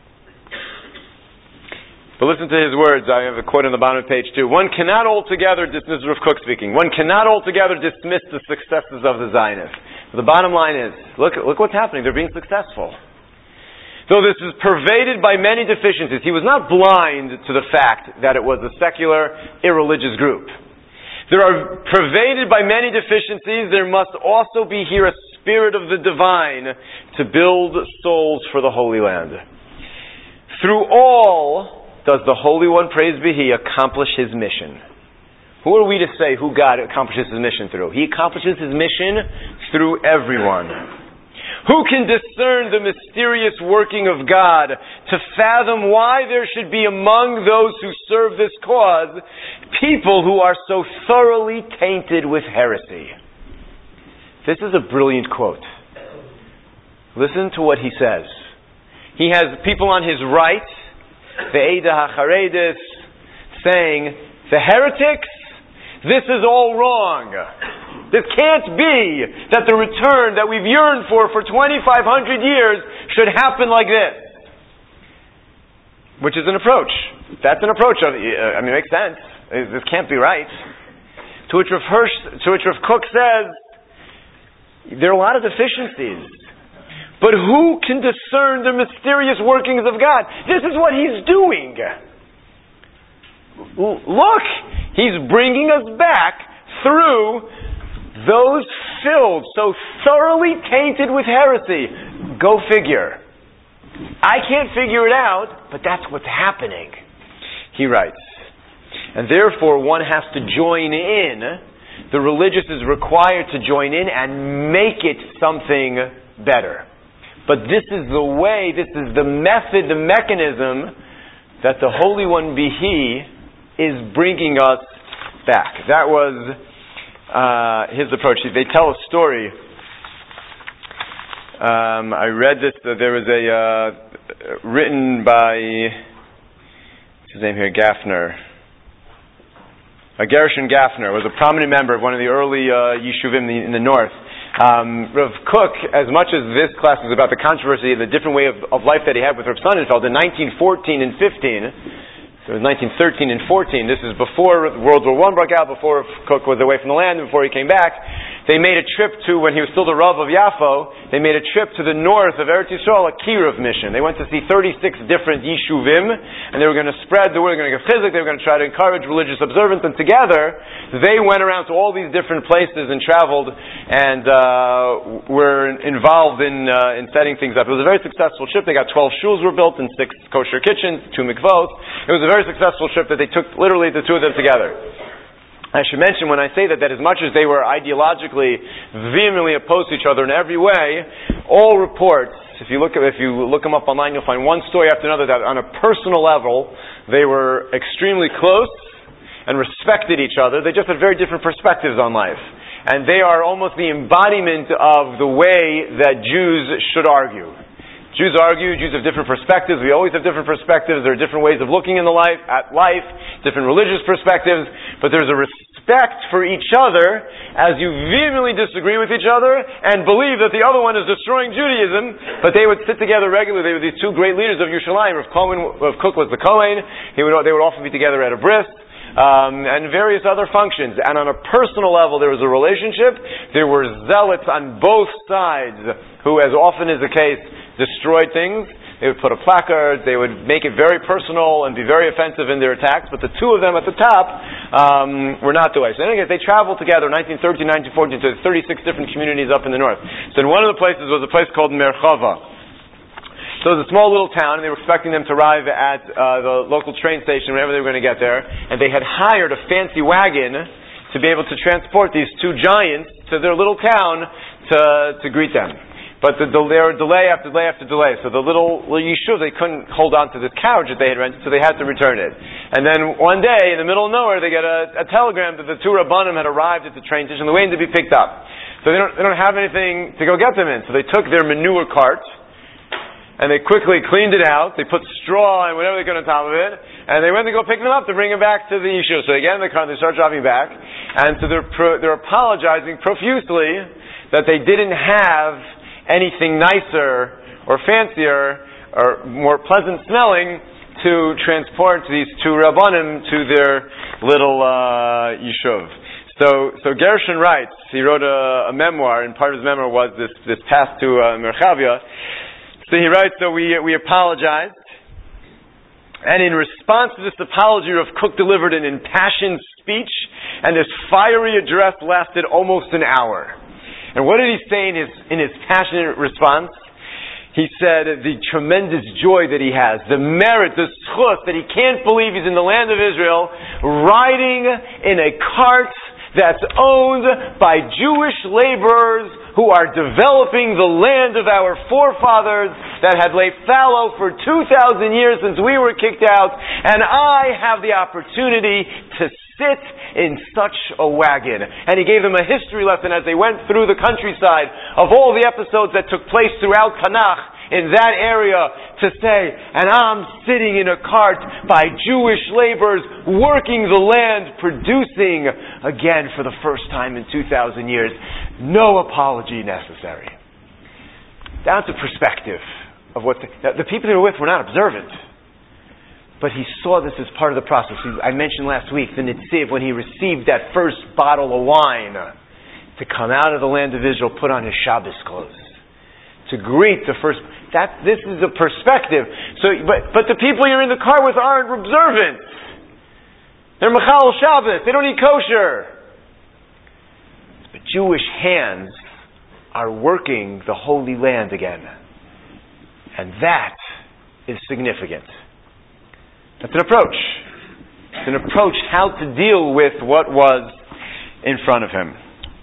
But listen to his words. I have a quote on the bottom of page 2. One cannot altogether, this is Rav Kook speaking, one cannot altogether dismiss the successes of the Zionists. The bottom line is, look what's happening. They're being successful. Though this is pervaded by many deficiencies, he was not blind to the fact that it was a secular, irreligious group. There are pervaded by many deficiencies, there must also be here a spirit of the divine to build souls for the Holy Land. Through all does the Holy One, praised be He, accomplish His mission. Who are we to say who God accomplishes His mission through? He accomplishes His mission through everyone. Who can discern the mysterious working of God to fathom why there should be among those who serve this cause people who are so thoroughly tainted with heresy? This is a brilliant quote. Listen to what he says. He has people on his right, the Eidah HaChareidis, saying, the heretics, this is all wrong. This can't be that the return that we've yearned for 2,500 years should happen like this. Which is an approach. That's an approach. It makes sense. This can't be right. To which Rav Kook says, there are a lot of deficiencies. But who can discern the mysterious workings of God? This is what He's doing. Look, He's bringing us back through those filled, so thoroughly tainted with heresy. Go figure. I can't figure it out, but that's what's happening. He writes, and therefore one has to join in. The religious is required to join in and make it something better. But this is the way, this is the method, the mechanism that the Holy One, be He, is bringing us back. That was his approach. They tell a story. I read this. There was a written by, what's his name here? Gaffner. Gershon Gaffner was a prominent member of one of the early yeshuvim in the north. Rav Kook, as much as this class is about the controversy and the different way of life that he had with Rav Sonnenfeld in 1914 and 15. So it was 1913 and 14. This is before World War I broke out, before Kook was away from the land, and before he came back. They made a trip to, when he was still the Rav of Yafo, they made a trip to the north of Eretz Yisrael, a Kiruv mission. They went to see 36 different Yeshuvim, and they were going to spread the word, they were going to give chizik, they were going to try to encourage religious observance, and together, they went around to all these different places and traveled, and were involved in setting things up. It was a very successful trip. They got 12 shuls were built and 6 kosher kitchens, 2 mikvot. It was a very successful trip that they took literally the two of them together. I should mention when I say that as much as they were ideologically vehemently opposed to each other in every way, all reports, if you look them up online, you'll find one story after another that on a personal level they were extremely close and respected each other. They just had very different perspectives on life. And they are almost the embodiment of the way that Jews should argue. Jews argue, Jews have different perspectives, we always have different perspectives, there are different ways of looking at life, different religious perspectives, but there's a respect for each other as you vehemently disagree with each other and believe that the other one is destroying Judaism, but they would sit together regularly. They were these two great leaders of Yerushalayim. Rav Kook was the Kohen, they would often be together at a bris, and various other functions. And on a personal level, there was a relationship. There were zealots on both sides who, as often is the case, destroyed things. They would put a placard, they would make it very personal and be very offensive in their attacks, but the two of them at the top were not the way. So anyway, they traveled together in 1913, 1914 to 36 different communities up in the north. So in one of the places was a place called Merchava. So it was a small little town, and they were expecting them to arrive at the local train station whenever they were going to get there, and they had hired a fancy wagon to be able to transport these two giants to their little town to greet them. But there were delay after delay after delay. So the little yeshuv, they couldn't hold on to this couch that they had rented, so they had to return it. And then one day, in the middle of nowhere, they get a telegram that the two Rabbanim had arrived at the train station, they're waiting to be picked up. So they don't have anything to go get them in. So they took their manure cart, and they quickly cleaned it out. They put straw and whatever they could on top of it, and they went to go pick them up to bring them back to the yeshuv. So they get in the car, and they start driving back, and so they're apologizing profusely that they didn't have anything nicer or fancier or more pleasant smelling to transport these two Rabbanim to their little yeshuv. So Gershon writes, he wrote a memoir, and part of his memoir was this path to Merchavia. So he writes, so we apologized, and in response to this apology, Rav Kook delivered an impassioned speech, and this fiery address lasted almost an hour. And what did he say in his passionate response? He said the tremendous joy that he has, the merit, the schus, that he can't believe he's in the land of Israel, riding in a cart that's owned by Jewish laborers who are developing the land of our forefathers that had laid fallow for 2,000 years since we were kicked out, and I have the opportunity to sit in such a wagon. And he gave them a history lesson as they went through the countryside of all the episodes that took place throughout Tanakh in that area, to say, and I'm sitting in a cart by Jewish laborers working the land, producing again for the first time in 2,000 years. No apology necessary. Down to perspective of what the people they were with were not observant. But he saw this as part of the process. I mentioned last week, the Nitziv, when he received that first bottle of wine to come out of the land of Israel, put on his Shabbos clothes. To greet the first... This is a perspective. But the people you're in the car with aren't observant. They're Mechal Shabbos. They don't eat kosher. But Jewish hands are working the Holy Land again. And that is significant. That's an approach. It's an approach how to deal with what was in front of him.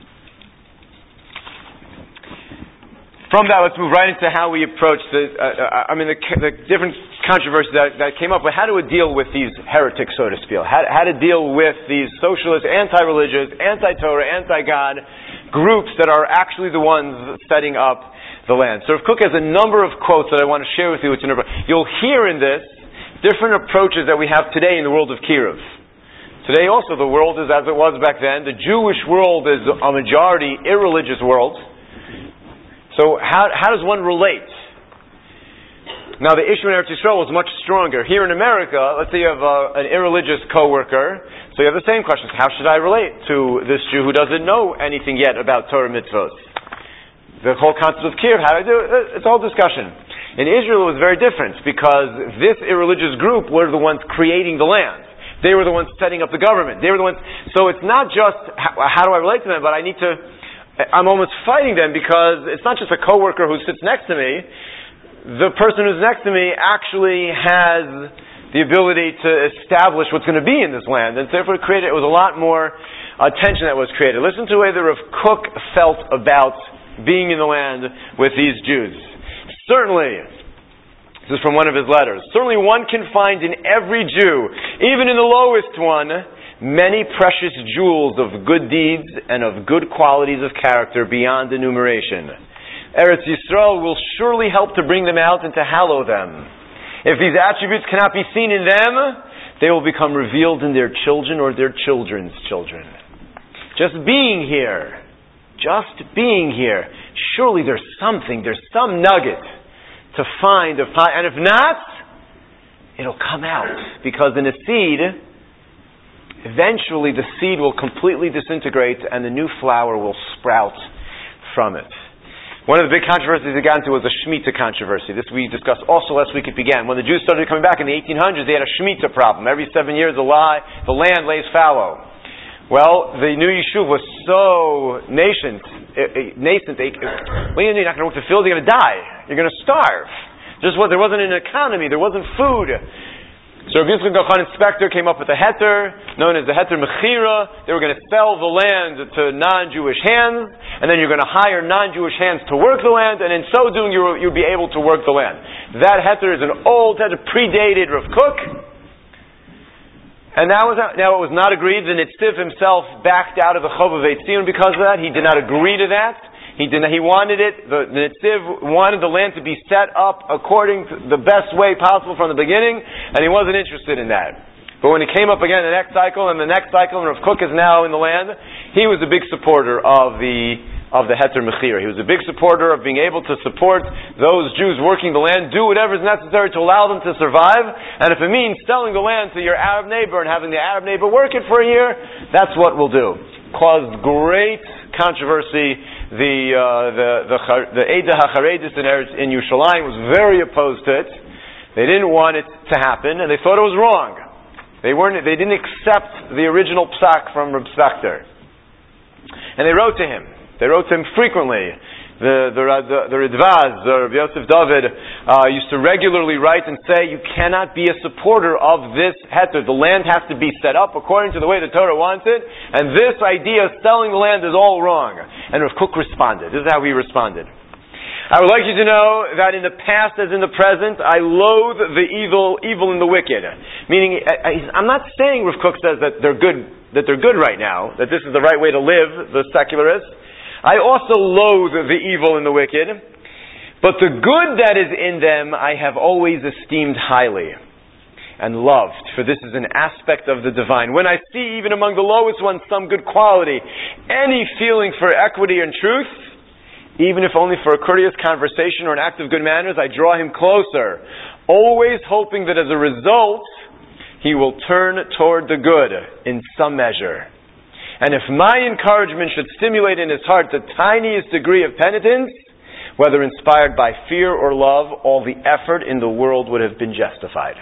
From that, let's move right into how we approach the different controversies that came up with how to deal with these heretics, so to speak. How to deal with these socialist, anti-religious, anti-Torah, anti-God groups that are actually the ones setting up the land. So Rav Kook has a number of quotes that I want to share with you. You'll hear in this different approaches that we have today in the world of Kiruv. Today also the world is as it was back then. The Jewish world is a majority irreligious world. So how does one relate? Now the issue in Eretz Yisrael was much stronger. Here in America, let's say you have an irreligious coworker, so you have the same questions. How should I relate to this Jew who doesn't know anything yet about Torah mitzvot? The whole concept of Kiruv, how do I do it? It's all discussion. In Israel it was very different because this irreligious group were the ones creating the land. They were the ones setting up the government. They were the ones. So it's not just how do I relate to them, but I'm almost fighting them because it's not just a coworker who sits next to me. The person who's next to me actually has the ability to establish what's going to be in this land. And therefore it was a lot more tension that was created. Listen to the way that Rav Kook felt about being in the land with these Jews. Certainly, this is from one of his letters, certainly one can find in every Jew, even in the lowest one, many precious jewels of good deeds and of good qualities of character beyond enumeration. Eretz Yisrael will surely help to bring them out and to hallow them. If these attributes cannot be seen in them, they will become revealed in their children or their children's children. Just being here, surely there's some nugget to find, and if not, it'll come out. Because in a seed, eventually the seed will completely disintegrate and the new flower will sprout from it. One of the big controversies they got into was the Shemitah controversy. This we discussed also last week. It began. When the Jews started coming back in the 1800s, they had a Shemitah problem. Every 7 years the land lays fallow. Well, the new yeshuv was so nascent. What do you mean? You're not going to work the field? You're going to die. You're going to starve. There wasn't an economy. There wasn't food. So Rabbi Yitzchak Elchanan Spector came up with a heter, known as the heter mechira. They were going to sell the land to non-Jewish hands, and then you're going to hire non-Jewish hands to work the land, and in so doing you'll be able to work the land. That heter is an old heter, predated Rav Kook, and now it was not agreed. The Nitziv himself backed out of the Chov of Eitz Zion because of that. He did not agree to that. He wanted it. The Nitziv wanted the land to be set up according to the best way possible from the beginning, and he wasn't interested in that. But when he came up again the next cycle, and Rav Kook is now in the land, he was a big supporter of the heter mechira. He was a big supporter of being able to support those Jews working the land, do whatever is necessary to allow them to survive, and if it means selling the land to your Arab neighbor and having the Arab neighbor work it for a year, that's what we'll do. Caused great controversy. The Eidah HaCharedis in Yerushalayim was very opposed to it. They didn't want it to happen, and they thought it was wrong. They didn't accept the original psak from Reb Spector. And they wrote to him. They wrote to him frequently. The Ridvaz, Rabbi Yosef David, used to regularly write and say, you cannot be a supporter of this heter. The land has to be set up according to the way the Torah wants it, and this idea of selling the land is all wrong. And Rav Kook responded. This is how he responded. I would like you to know that in the past as in the present, I loathe the evil and the wicked. Meaning, I'm not saying Rav Kook says that they're good right now, that this is the right way to live, the secularists. I also loathe the evil and the wicked, but the good that is in them I have always esteemed highly and loved, for this is an aspect of the divine. When I see even among the lowest ones some good quality, any feeling for equity and truth, even if only for a courteous conversation or an act of good manners, I draw him closer, always hoping that as a result he will turn toward the good in some measure. And if my encouragement should stimulate in his heart the tiniest degree of penitence, whether inspired by fear or love, all the effort in the world would have been justified.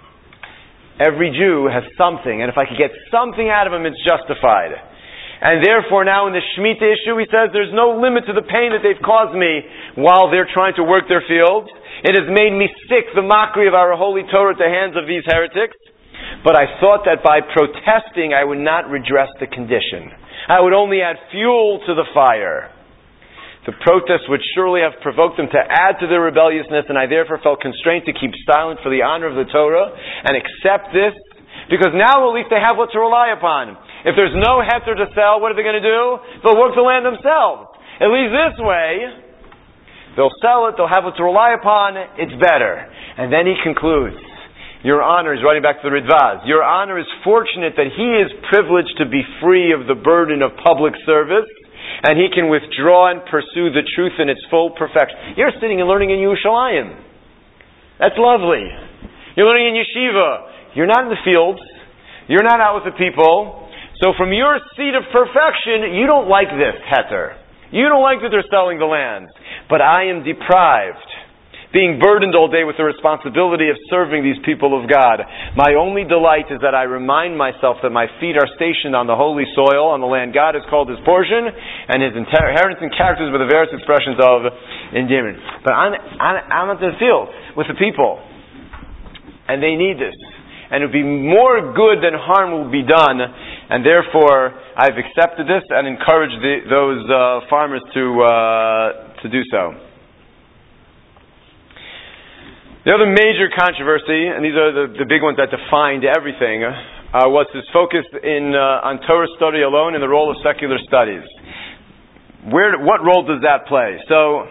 Every Jew has something, and if I could get something out of him, it's justified. And therefore now in the Shemitah issue, he says there's no limit to the pain that they've caused me while they're trying to work their fields. It has made me sick, the mockery of our holy Torah at the hands of these heretics. But I thought that by protesting I would not redress the condition. I would only add fuel to the fire. The protest would surely have provoked them to add to their rebelliousness, and I therefore felt constrained to keep silent for the honor of the Torah and accept this, because now at least they have what to rely upon. If there's no heter to sell, what are they going to do? They'll work the land themselves. At least this way, they'll sell it, they'll have what to rely upon, it's better. And then he concludes, Your Honor, is writing back to the Ridvaz, Your Honor is fortunate that he is privileged to be free of the burden of public service, and he can withdraw and pursue the truth in its full perfection. You're sitting and learning in Yerushalayim. That's lovely. You're learning in yeshiva. You're not in the fields. You're not out with the people. So from your seat of perfection, you don't like this heter. You don't like that they're selling the land. But I am deprived, being burdened all day with the responsibility of serving these people of God. My only delight is that I remind myself that my feet are stationed on the holy soil, on the land God has called his portion, and his inheritance and characters were the various expressions of endearment. But I'm at the field with the people, and they need this. And it would be more good than harm will be done, and therefore I've accepted this and encouraged those farmers to do so. The other major controversy, and these are the big ones that defined everything, was his focus on Torah study alone and the role of secular studies. What role does that play? So,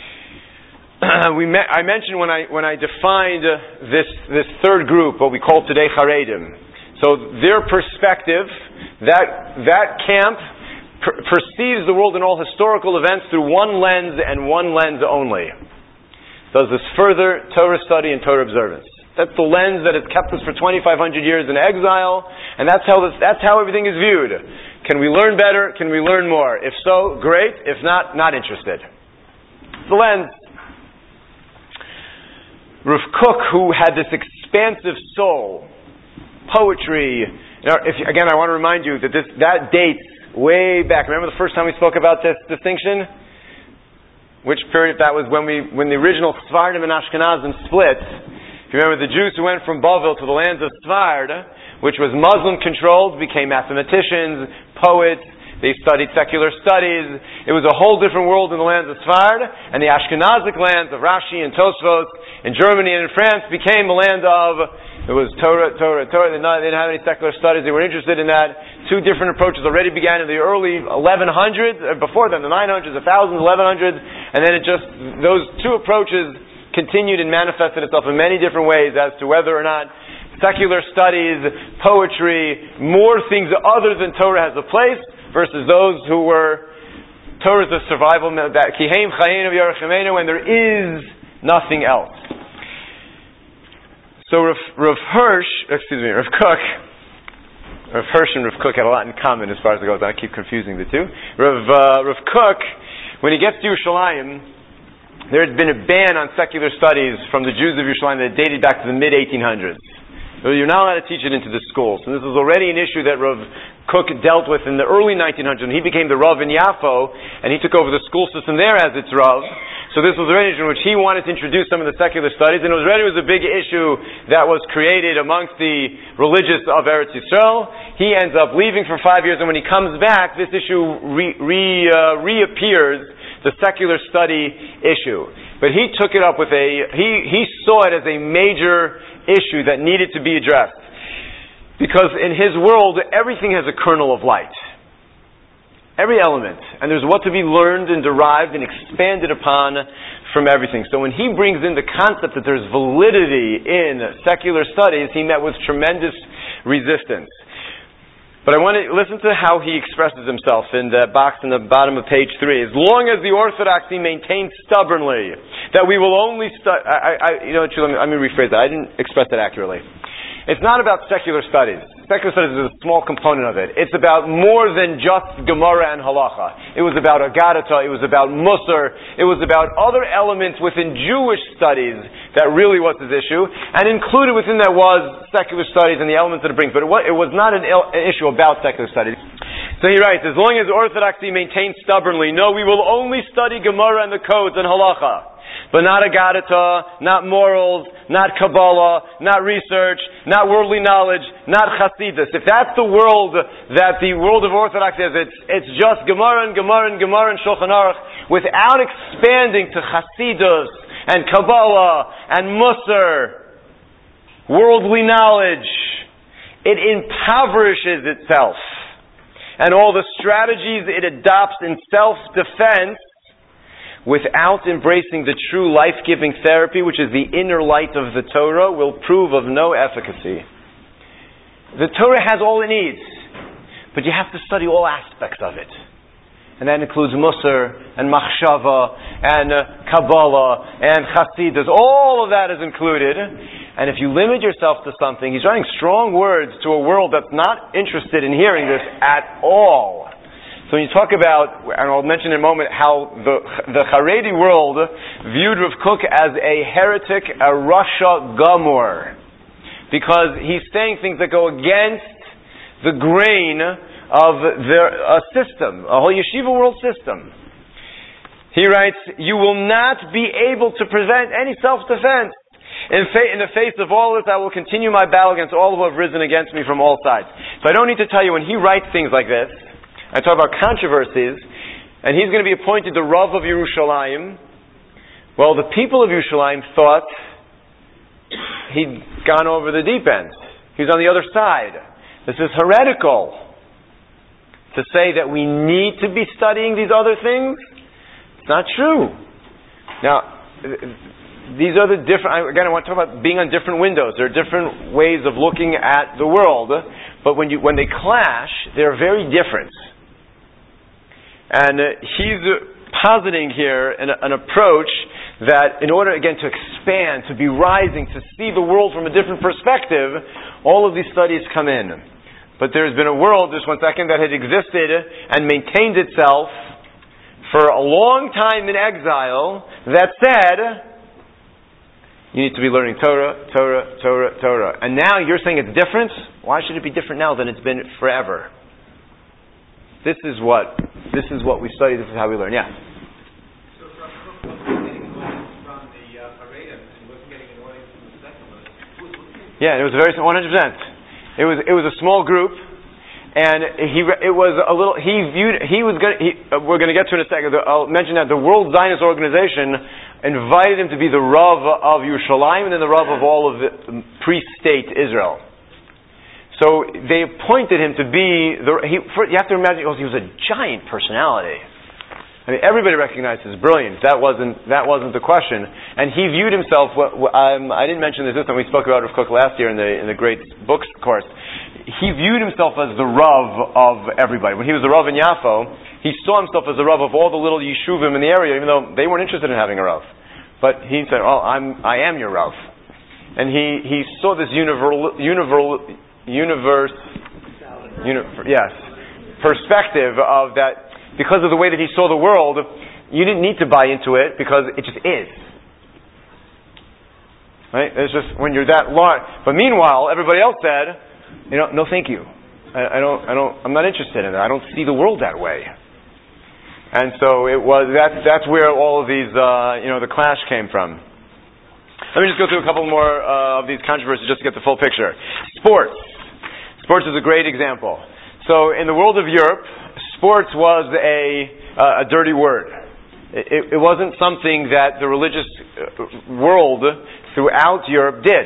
I mentioned when I defined this third group, what we call today Haredim. So their perspective, that camp perceives the world and all historical events through one lens and one lens only. Does this further Torah study and Torah observance. That's the lens that has kept us for 2,500 years in exile, and that's how everything is viewed. Can we learn better? Can we learn more? If so, great. If not, not interested. The lens. Rav Kook, who had this expansive soul, poetry. Again, I want to remind you that that dates way back. Remember the first time we spoke about this distinction? Which period that was when the original Sfardim and Ashkenazim split. If you remember, the Jews who went from Bavel to the lands of Sfard, which was Muslim-controlled, became mathematicians, poets. They studied secular studies. It was a whole different world in the lands of Sfard, and the Ashkenazic lands of Rashi and Tosfos in Germany and in France became the land of, it was Torah. They didn't have any secular studies. They were interested in that. Two different approaches already began in the early 1100s, before then, the 900s, the 1000s, 1100s, and then those two approaches continued and manifested itself in many different ways as to whether or not secular studies, poetry, more things other than Torah has a place, versus those who were Torah's of survival, that Kiheim Chayin of Yerachimenu, when there is nothing else. So Rav Kook and Rav Kook had a lot in common as far as it goes. I keep confusing the two. Rav Kook, when he gets to Yerushalayim, there had been a ban on secular studies from the Jews of Yerushalayim that dated back to the mid-1800s. You're not allowed to teach it into the schools. And this was already an issue that Rav Kook dealt with in the early 1900s when he became the Rav in Yafo, and he took over the school system there as its Rav. So this was already an issue in which he wanted to introduce some of the secular studies, and it was a big issue that was created amongst the religious of Eretz Yisrael. He ends up leaving for 5 years, and when he comes back, this issue reappears, the secular study issue. But he took it up with he saw it as a major issue that needed to be addressed. Because in his world, everything has a kernel of light. Every element. And there's what to be learned and derived and expanded upon from everything. So when he brings in the concept that there's validity in secular studies, he met with tremendous resistance. But I want to listen to how he expresses himself in the box in the bottom of page 3. As long as the orthodoxy maintains stubbornly that we will only let me rephrase that. I didn't express that accurately. It's not about secular studies. Secular studies is a small component of it. It's about more than just Gemara and Halacha. It was about Agadata. It was about Musar. It was about other elements within Jewish studies that really was his issue. And included within that was secular studies and the elements that it brings. But it was not an issue about secular studies. So he writes, as long as orthodoxy maintains stubbornly, no, we will only study Gemara and the codes and Halacha. But not Agadata, not morals, not Kabbalah, not research, not worldly knowledge, not Chasidus. If that's the world that the world of Orthodoxy is, it's just Gemara and Shulchan Aruch without expanding to Chasidus and Kabbalah and Musar, worldly knowledge. It impoverishes itself. And all the strategies it adopts in self-defense without embracing the true life-giving therapy, which is the inner light of the Torah, will prove of no efficacy. The Torah has all it needs, but you have to study all aspects of it. And that includes Musar and Machshava and Kabbalah and Chasidus. All of that is included. And if you limit yourself to something, he's writing strong words to a world that's not interested in hearing this at all. So when you talk about, and I'll mention in a moment how the Haredi world viewed Rav Kook as a heretic, a Rasha Gamor, because he's saying things that go against the grain of a system, a whole yeshiva world system. He writes, you will not be able to prevent any self-defense. In the face of all this, I will continue my battle against all who have risen against me from all sides. So I don't need to tell you, when he writes things like this, I talk about controversies, and he's going to be appointed the Rav of Yerushalayim. Well, the people of Yerushalayim thought he'd gone over the deep end. He was on the other side. This is heretical to say that we need to be studying these other things. It's not true. Now, these are the different, again, I want to talk about being on different windows. There are different ways of looking at the world, but when they clash, they're very different. And he's positing here an approach that in order, again, to expand, to be rising, to see the world from a different perspective, all of these studies come in. But there's been a world, just one second, that had existed and maintained itself for a long time in exile that said, you need to be learning Torah. And now you're saying it's different? Why should it be different now than it's been forever? This is what we study, this is how we learn. Yeah? So Rav Kook wasn't getting an audience from the Haredim and wasn't getting an audience from the secularists. Yeah, it was very 100%. It was a small group, and we're going to get to in a second. I'll mention that the World Zionist Organization invited him to be the Rav of Yerushalayim and then the Rav of all of the pre-state Israel. So they appointed him to be you have to imagine, he was a giant personality. I mean, everybody recognized his brilliance. That wasn't the question. And he viewed himself. I didn't mention this time. We spoke about Rav Kook last year in the great books course. He viewed himself as the Rav of everybody. When he was the Rav in Yafo, he saw himself as the Rav of all the little yeshuvim in the area, even though they weren't interested in having a Rav. But he said, I am your Rav. And he saw this perspective of that. Because of the way that he saw the world, you didn't need to buy into it because it just is. Right? It's just when you're that large. But meanwhile, everybody else said, no, thank you. I'm not interested in it. I don't see the world that way. And so that's where all of these, the clash came from. Let me just go through a couple more of these controversies just to get the full picture. Sports. Sports is a great example. So in the world of Europe, sports was a dirty word. It wasn't something that the religious world throughout Europe did.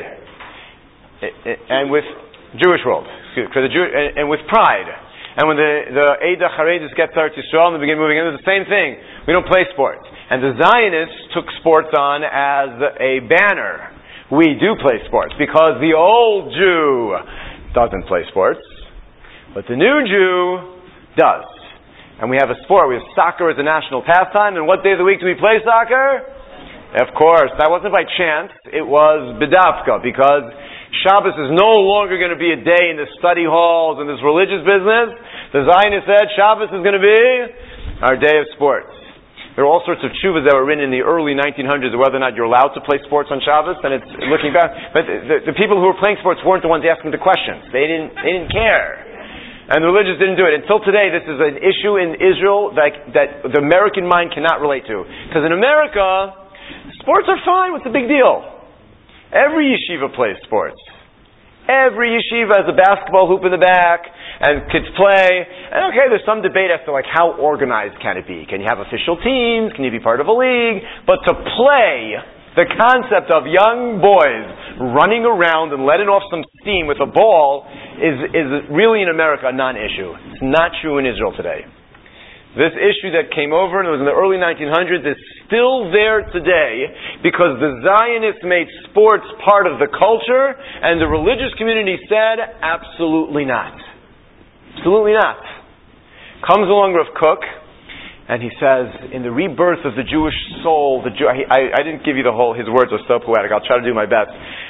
And with Jewish world, and with pride. And when the Eidah Haredis get to Eretz Yisrael and they begin moving in, it's the same thing. We don't play sports. And the Zionists took sports on as a banner. We do play sports because the old Jew doesn't play sports. But the new Jew does. And we have a sport. We have soccer as a national pastime. And what day of the week do we play soccer? Of course. That wasn't by chance. It was b'dafka. Because Shabbos is no longer going to be a day in the study halls and this religious business. The Zionists said Shabbos is going to be our day of sports. There are all sorts of tshuvas that were written in the early 1900s of whether or not you're allowed to play sports on Shabbos. And it's looking back. But the people who were playing sports weren't the ones asking the questions. They didn't care. And the religious didn't do it. Until today, this is an issue in Israel that the American mind cannot relate to. Because in America, sports are fine. What's the big deal? Every yeshiva plays sports. Every yeshiva has a basketball hoop in the back, and kids play. And okay, there's some debate as to how organized can it be? Can you have official teams? Can you be part of a league? But to play, the concept of young boys running around and letting off some steam with a ball is really in America a non-issue. It's not true in Israel today. This issue that came over and it was in the early 1900s is still there today because the Zionists made sports part of the culture and the religious community said, absolutely not. Absolutely not. Comes along Rav Kook and he says, in the rebirth of the Jewish soul, I didn't give you his words are so poetic, I'll try to do my best.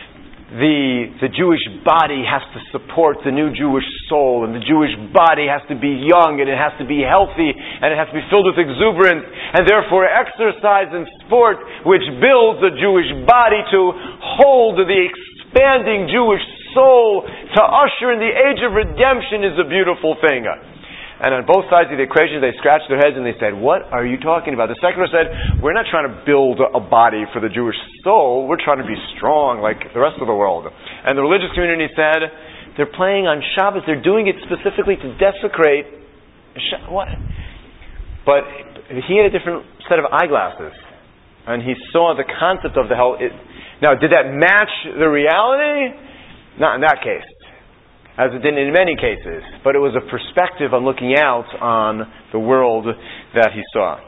The Jewish body has to support the new Jewish soul, and the Jewish body has to be young, and it has to be healthy, and it has to be filled with exuberance, and therefore exercise and sport, which builds the Jewish body to hold the expanding Jewish soul, to usher in the age of redemption is a beautiful thing. And on both sides of the equation, they scratched their heads and they said, what are you talking about? The secular said, we're not trying to build a body for the Jewish soul. We're trying to be strong like the rest of the world. And the religious community said, they're playing on Shabbos. They're doing it specifically to desecrate. What? But he had a different set of eyeglasses. And he saw the concept of the hell. Now, did that match the reality? Not in that case. As it did in many cases. But it was a perspective on looking out on the world that he saw.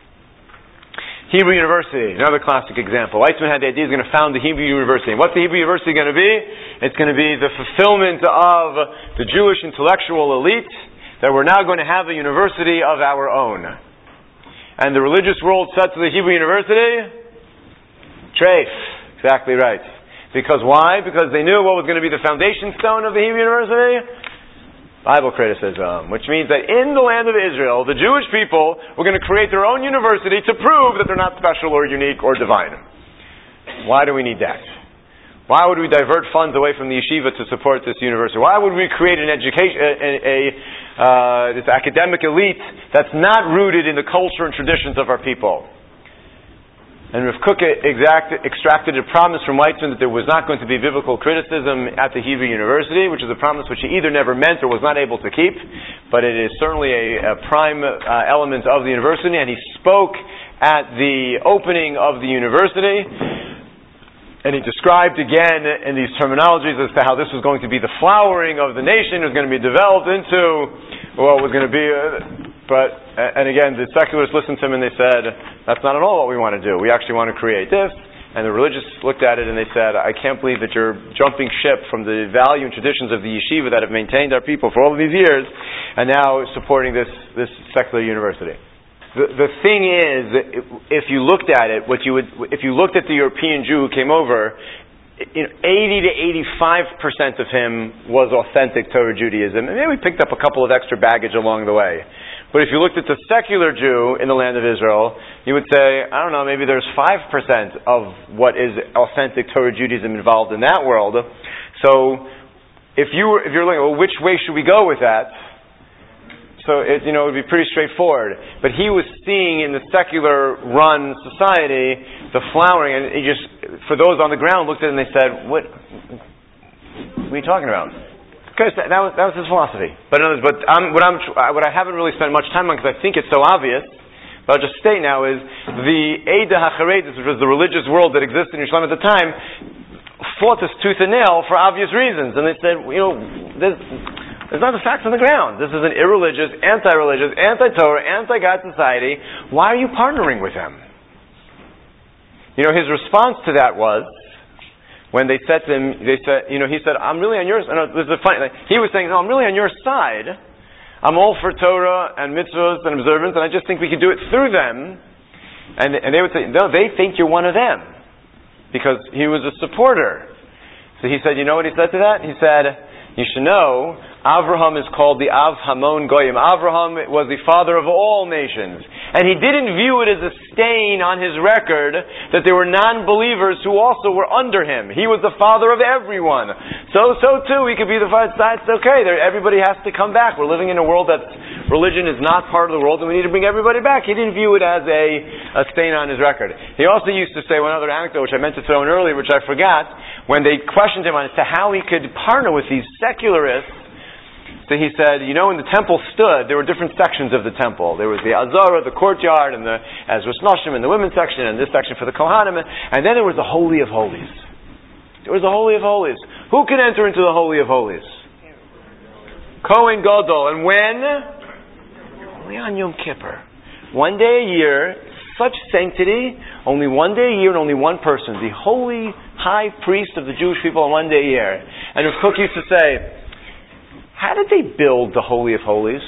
Hebrew University, another classic example. Weizmann had the idea he's going to found the Hebrew University. And what's the Hebrew University going to be? It's going to be the fulfillment of the Jewish intellectual elite, that we're now going to have a university of our own. And the religious world said to the Hebrew University, Treif. Exactly right. Because why? Because they knew what was going to be the foundation stone of the Hebrew University? Bible criticism. Which means that in the land of Israel, the Jewish people were going to create their own university to prove that they're not special or unique or divine. Why do we need that? Why would we divert funds away from the yeshiva to support this university? Why would we create an education, this academic elite that's not rooted in the culture and traditions of our people? And Rav Kook extracted a promise from Weitzman that there was not going to be biblical criticism at the Hebrew University, which is a promise which he either never meant or was not able to keep, but it is certainly a prime element of the university, and he spoke at the opening of the university, and he described again in these terminologies as to how this was going to be the flowering of the nation, it was going to be developed into, well, it was going to be, and again, the secularists listened to him and they said, that's not at all what we want to do. We actually want to create this. And the religious looked at it and they said, I can't believe that you're jumping ship from the value and traditions of the yeshiva that have maintained our people for all of these years, and now supporting this secular university. The thing is, if you looked at it, if you looked at the European Jew who came over, 80 to 85% of him was authentic Torah Judaism, and maybe we picked up a couple of extra baggage along the way. But if you looked at the secular Jew in the land of Israel, you would say, I don't know, maybe there's 5% of what is authentic Torah Judaism involved in that world. So, if you're looking, well, which way should we go with that? So it would be pretty straightforward. But he was seeing in the secular run society the flowering, and he just, for those on the ground, looked at it and they said, "What are you talking about?" Because that was his philosophy. But what I haven't really spent much time on because I think it's so obvious, but I'll just state now is the Eidah HaChareidis, which was the religious world that existed in Yerushalayim at the time, fought this tooth and nail for obvious reasons, and they said, there's not the facts on the ground. This is an irreligious, anti-religious, anti-Torah, anti-God society. Why are you partnering with them? His response to that was, when they said to him, he said, I'm really on your side. No, this is funny. He was saying, no, I'm really on your side. I'm all for Torah and mitzvahs and observance, and I just think we could do it through them. And they would say, no, they think you're one of them. Because he was a supporter. So he said, you know what he said to that? He said, you should know, Avraham is called the Av Hamon Goyim. Avraham was the father of all nations. And he didn't view it as a stain on his record that there were non-believers who also were under him. He was the father of everyone. So too, he could be the father. It's okay. Everybody has to come back. We're living in a world that religion is not part of the world and we need to bring everybody back. He didn't view it as a stain on his record. He also used to say one other anecdote, which I meant to throw in earlier, which I forgot, when they questioned him as to how he could partner with these secularists. So he said, when the temple stood, there were different sections of the temple. There was the Azara, the courtyard, and the Ezras Nashim, and the women's section, and this section for the Kohanim, and then there was the Holy of Holies. There was the Holy of Holies. Who can enter into the Holy of Holies? Kohen Gadol. And when? Only on Yom Kippur. One day a year, such sanctity, only one day a year and only one person, the holy high priest of the Jewish people on one day a year. And Rav Kook used to say, how did they build the Holy of Holies?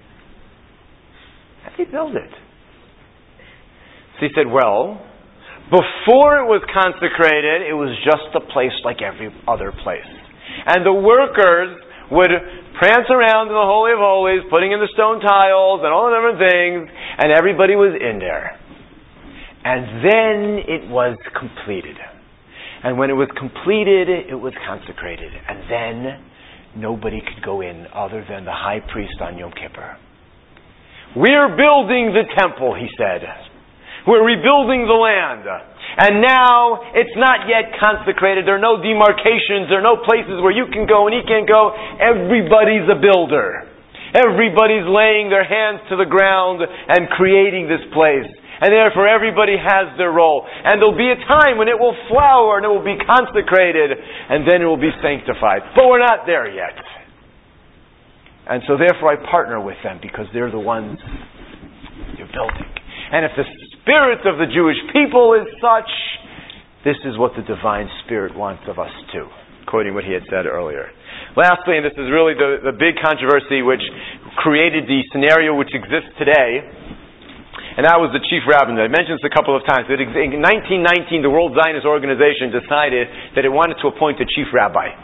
How did they build it? So he said, well, before it was consecrated, it was just a place like every other place. And the workers would prance around in the Holy of Holies, putting in the stone tiles and all the different things, and everybody was in there. And then it was completed. And when it was completed, it was consecrated. And then nobody could go in other than the high priest on Yom Kippur. We're building the temple, he said. We're rebuilding the land. And now, it's not yet consecrated. There are no demarcations. There are no places where you can go and he can't go. Everybody's a builder. Everybody's laying their hands to the ground and creating this place. And therefore everybody has their role. And there'll be a time when it will flower and it will be consecrated and then it will be sanctified. But we're not there yet. And so therefore I partner with them because they're the ones you're building. And if the spirit of the Jewish people is such, this is what the divine spirit wants of us too. Quoting what he had said earlier. Lastly, and this is really the big controversy which created the scenario which exists today, and that was the chief rabbin. I mentioned this a couple of times. In 1919, the World Zionist Organization decided that it wanted to appoint a chief rabbi.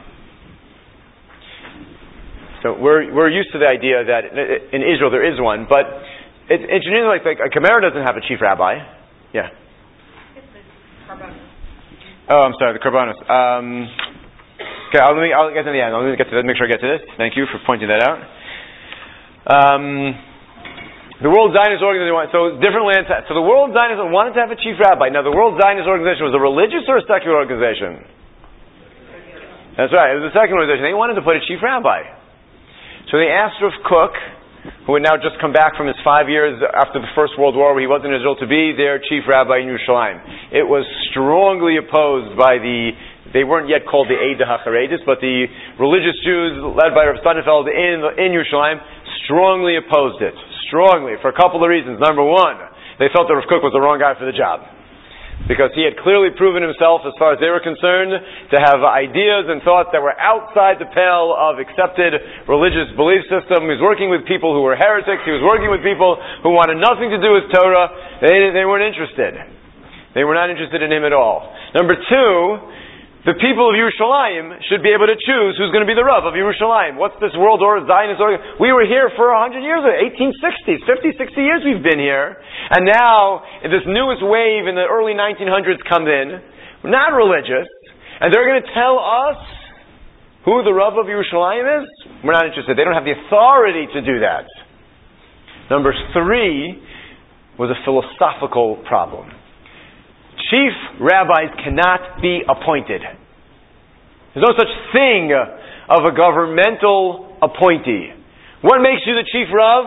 So we're used to the idea that in Israel there is one, but it's interesting. Like Kamara doesn't have a chief rabbi. Yeah. It's the Karbanos. Oh, I'm sorry, the Karbanos. Okay, I'll get to the end. Make sure I get to this. Thank you for pointing that out. The World Zionist Organization, so different land. So the World Zionist wanted to have a chief rabbi. Now the World Zionist Organization was a religious or a secular organization? That's right, it was a secular organization. They wanted to put a chief rabbi. So they asked Rav Kook, who had now just come back from his 5 years after the First World War where he was in Israel, to be their chief rabbi in Yerushalayim. It was strongly opposed by they weren't yet called the Eida HaCharedis, but the religious Jews led by Rav Sonnenfeld in Yerushalayim strongly opposed it. Strongly, for a couple of reasons. Number one, they felt that Rav Kook was the wrong guy for the job. Because he had clearly proven himself, as far as they were concerned, to have ideas and thoughts that were outside the pale of accepted religious belief system. He was working with people who were heretics. He was working with people who wanted nothing to do with Torah. They weren't interested. They were not interested in him at all. Number two, the people of Yerushalayim should be able to choose who's going to be the Rav of Yerushalayim. What's this World Zionist Organization? We were here for 100 years, 1860s, 50, 60 years we've been here. And now, this newest wave in the early 1900s comes in, not religious, and they're going to tell us who the Rav of Yerushalayim is? We're not interested. They don't have the authority to do that. Number three was a philosophical problem. Chief rabbis cannot be appointed. There's no such thing of a governmental appointee. What makes you the chief rav?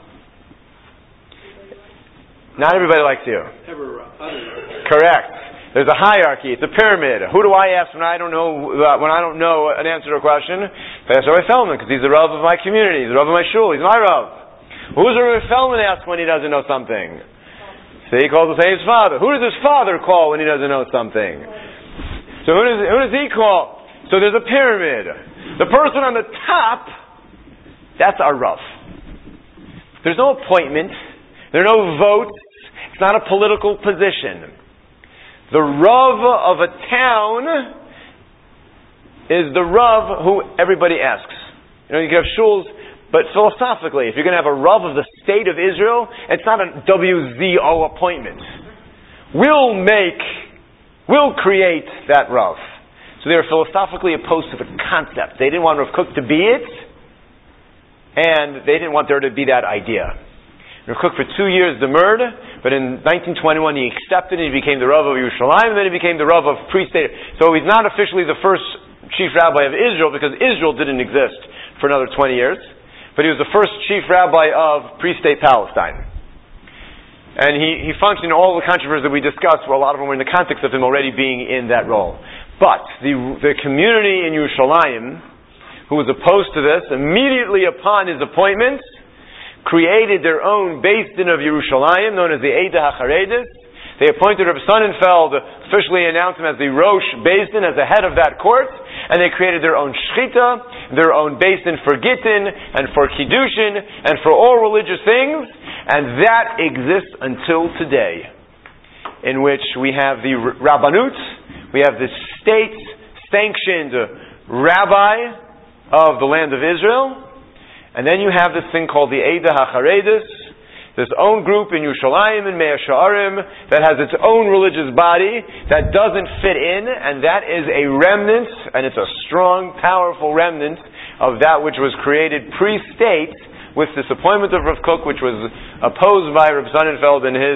Not everybody likes you. Correct. There's a hierarchy. It's a pyramid. Who do I ask when I don't know an answer to a question? I ask Rabbi Feldman because he's the rav of my community. He's the rav of my shul. He's my rav. Who's Rabbi Feldman ask when he doesn't know something? So he calls his father. Who does his father call when he doesn't know something? So who does he call? So there's a pyramid. The person on the top, that's our Rav. There's no appointment. There are no votes. It's not a political position. The Rav of a town is the Rav who everybody asks. You can have shuls. But philosophically, if you're going to have a Rav of the state of Israel, it's not a WZO appointment. We'll create that Rav. So they were philosophically opposed to the concept. They didn't want Rav Kook to be it, and they didn't want there to be that idea. Rav Kook for 2 years demurred, but in 1921 he accepted and he became the Rav of Yerushalayim, and then he became the Rav of pre-state. So he's not officially the first chief rabbi of Israel, because Israel didn't exist for another 20 years. But he was the first chief rabbi of pre-state Palestine. And he functioned in all the controversies that we discussed, where a lot of them were in the context of him already being in that role. But the community in Yerushalayim, who was opposed to this, immediately upon his appointment, created their own Beis Din of Yerushalayim, known as the Eida HaCharedis. They appointed Reb Sonnenfeld, officially announced him as the Rosh Beis Din, as the head of that court, and they created their own Shechita, their own Beis Din for Gittin, and for Kiddushin, and for all religious things, and that exists until today, in which we have the Rabbanut, we have the state-sanctioned rabbi of the land of Israel, and then you have this thing called the Eida HaCharedis, this own group in Yerushalayim and Mea Sha'arim that has its own religious body that doesn't fit in, and that is a remnant, and it's a strong, powerful remnant of that which was created pre-state with this appointment of Rav Kook, which was opposed by Rav Sonnenfeld and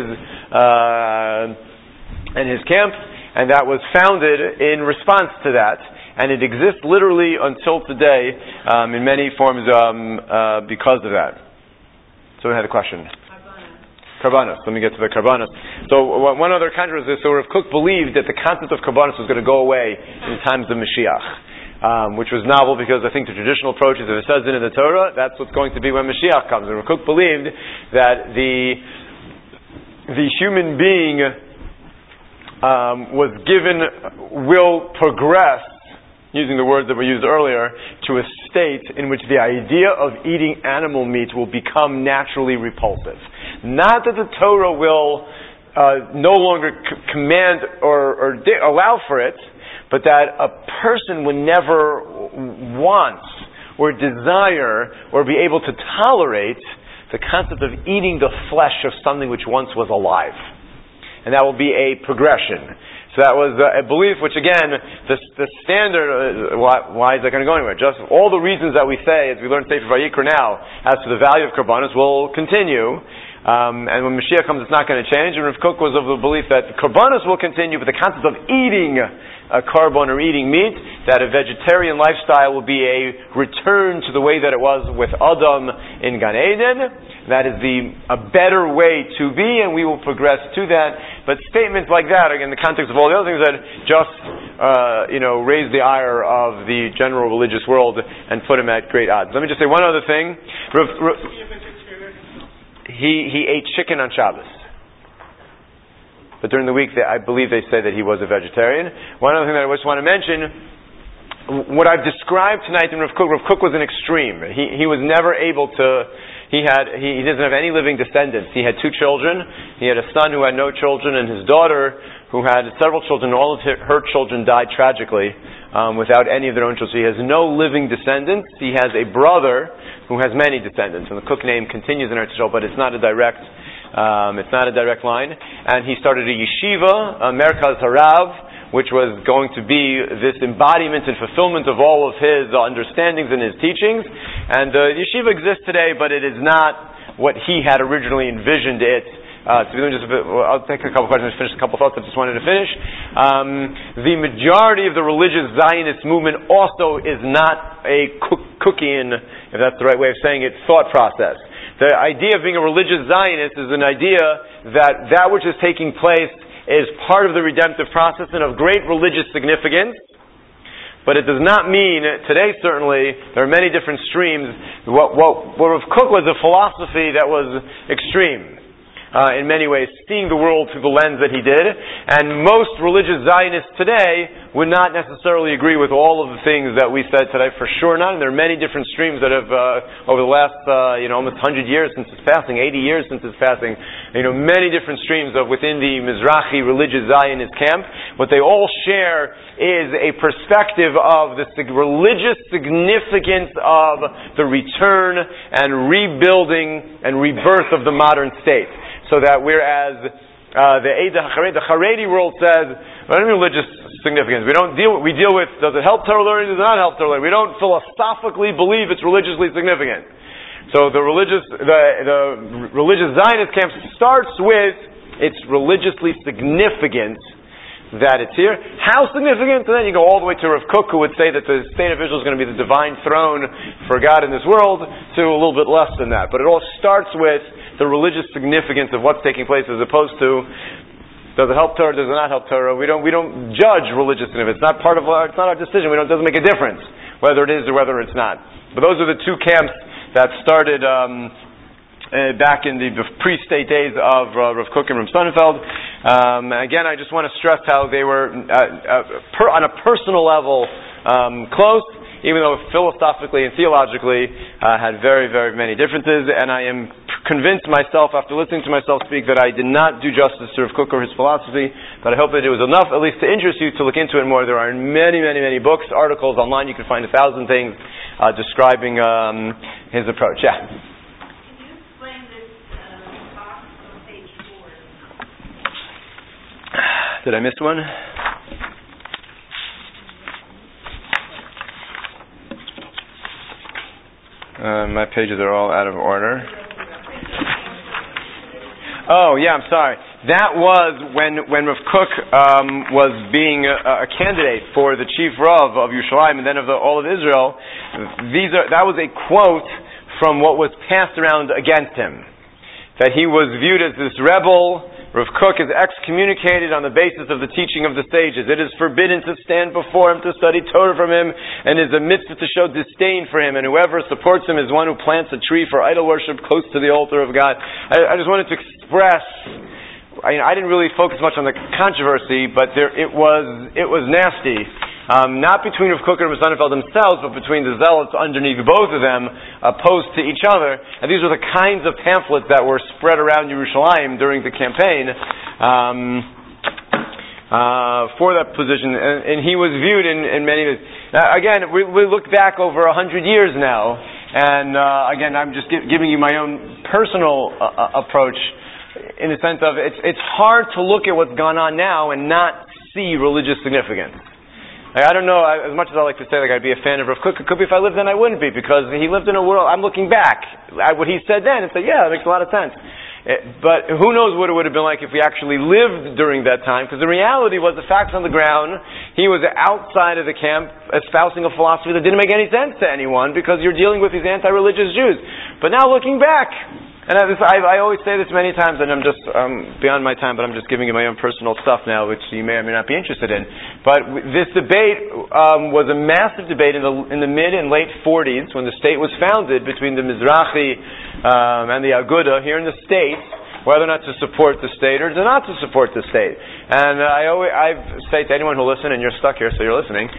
his camp, and that was founded in response to that. And it exists literally until today in many forms because of that. So we had a question. Karbanos. Let me get to the Karbanos. So one other controversy. So Rav Kook believed that the concept of Karbanos was going to go away in the times of Mashiach, which was novel because I think the traditional approach is if it says it in the Torah, that's what's going to be when Mashiach comes. And Rav Kook believed that the human being will progress, using the words that were used earlier, to a state in which the idea of eating animal meat will become naturally repulsive. Not that the Torah will no longer command or allow for it, but that a person would never want or desire or be able to tolerate the concept of eating the flesh of something which once was alive. And that will be a progression. So that was a belief which, again, the standard, why is that going to go anywhere? Just all the reasons that we say, as we learn Sefer Vayikra now, as to the value of Karbanos will continue. And when Mashiach comes, it's not going to change. And Rav Kook was of the belief that the Karbanos will continue, but the concept of eating a carbon or eating meat, that a vegetarian lifestyle will be a return to the way that it was with Adam in Gan Eden. That is a better way to be, and we will progress to that. But statements like that, again, in the context of all the other things, that just raise the ire of the general religious world and put him at great odds. Let me just say one other thing. He ate chicken on Shabbos. But during the week, I believe they say that he was a vegetarian. One other thing that I just want to mention, what I've described tonight in Rav Kook was an extreme. He was never able to, he doesn't have any living descendants. He had 2 children. He had a son who had no children, and his daughter who had several children. All of her children died tragically without any of their own children. So he has no living descendants. He has a brother who has many descendants. And the Kook name continues in Eretz Yisrael, but it's not a direct line. And he started a yeshiva, Merkaz Harav, which was going to be this embodiment and fulfillment of all of his understandings and his teachings. And the yeshiva exists today, but it is not what he had originally envisioned it to be. I'll take a couple questions, finish a couple thoughts I just wanted to finish. The majority of the religious Zionist movement also is not a Cookian, if that's the right way of saying it, thought process. The idea of being a religious Zionist is an idea that which is taking place is part of the redemptive process and of great religious significance. But it does not mean, today certainly, there are many different streams. What Rav Kook was a philosophy that was extreme. In many ways, seeing the world through the lens that he did. And most religious Zionists today would not necessarily agree with all of the things that we said today, for sure not. And there are many different streams that have, over the last, almost 100 years since his passing, 80 years since his passing, many different streams of within the Mizrahi religious Zionist camp. What they all share is a perspective of the religious significance of the return and rebuilding and rebirth of the modern state. So that whereas the Haredi world says, religious significance. We deal with, does it help Torah learning, does it not help Torah learning? We don't philosophically believe it's religiously significant. So the religious Zionist camp starts with its religiously significant that it's here. How significant? And then you go all the way to Rav Kook, who would say that the state of Israel is going to be the divine throne for God in this world, to a little bit less than that. But it all starts with the religious significance of what's taking place, as opposed to does it help Torah, does it not help Torah? We don't judge religious significance. It's not part of it's not our decision. It doesn't make a difference whether it is or whether it's not. But those are the 2 camps that started back in the pre-state days of Rav Kook and Rav Sonnenfeld. Again, I just want to stress how they were, on a personal level, close, even though philosophically and theologically had very, very many differences. And I am convinced myself, after listening to myself speak, that I did not do justice to Rav Kook or his philosophy, but I hope that it was enough, at least to interest you to look into it more. There are many, many, many books, articles online. You can find 1,000 things describing his approach. Yeah. Did I miss one? My pages are all out of order. Oh, yeah, I'm sorry. That was when Rav Kook was being a candidate for the chief Rav of Yerushalayim and then of all of Israel. That was a quote from what was passed around against him. That he was viewed as this rebel. Rav Kook is excommunicated on the basis of the teaching of the sages. It is forbidden to stand before him, to study Torah from him, and is a mitzvah to show disdain for him. And whoever supports him is one who plants a tree for idol worship close to the altar of God. I just wanted to express, I didn't really focus much on the controversy, but it was nasty. Not between Rav Kook and Rav Sonnenfeld themselves, but between the zealots underneath both of them, opposed to each other. And these were the kinds of pamphlets that were spread around Yerushalayim during the campaign for that position. And he was viewed in many ways. Again, we look back over 100 years now, and again, I'm just giving you my own personal approach in the sense of it's hard to look at what's gone on now and not see religious significance. I don't know, as much as I like to say I'd be a fan of Rav Kook, it could be if I lived then I wouldn't be, because he lived in a world, I'm looking back at what he said then and say, yeah, that makes a lot of sense. But who knows what it would have been like if we actually lived during that time, because the reality was the facts on the ground. He was outside of the camp espousing a philosophy that didn't make any sense to anyone because you're dealing with these anti-religious Jews. But now looking back, and I always say this many times, and I'm just beyond my time, but I'm just giving you my own personal stuff now, which you may or may not be interested in. But this debate was a massive debate in the mid and late 40s when the state was founded between the Mizrahi and the Aguda here in the States, whether or not to support the state or not to support the state. And I say to anyone who'll listen, and you're stuck here, so you're listening,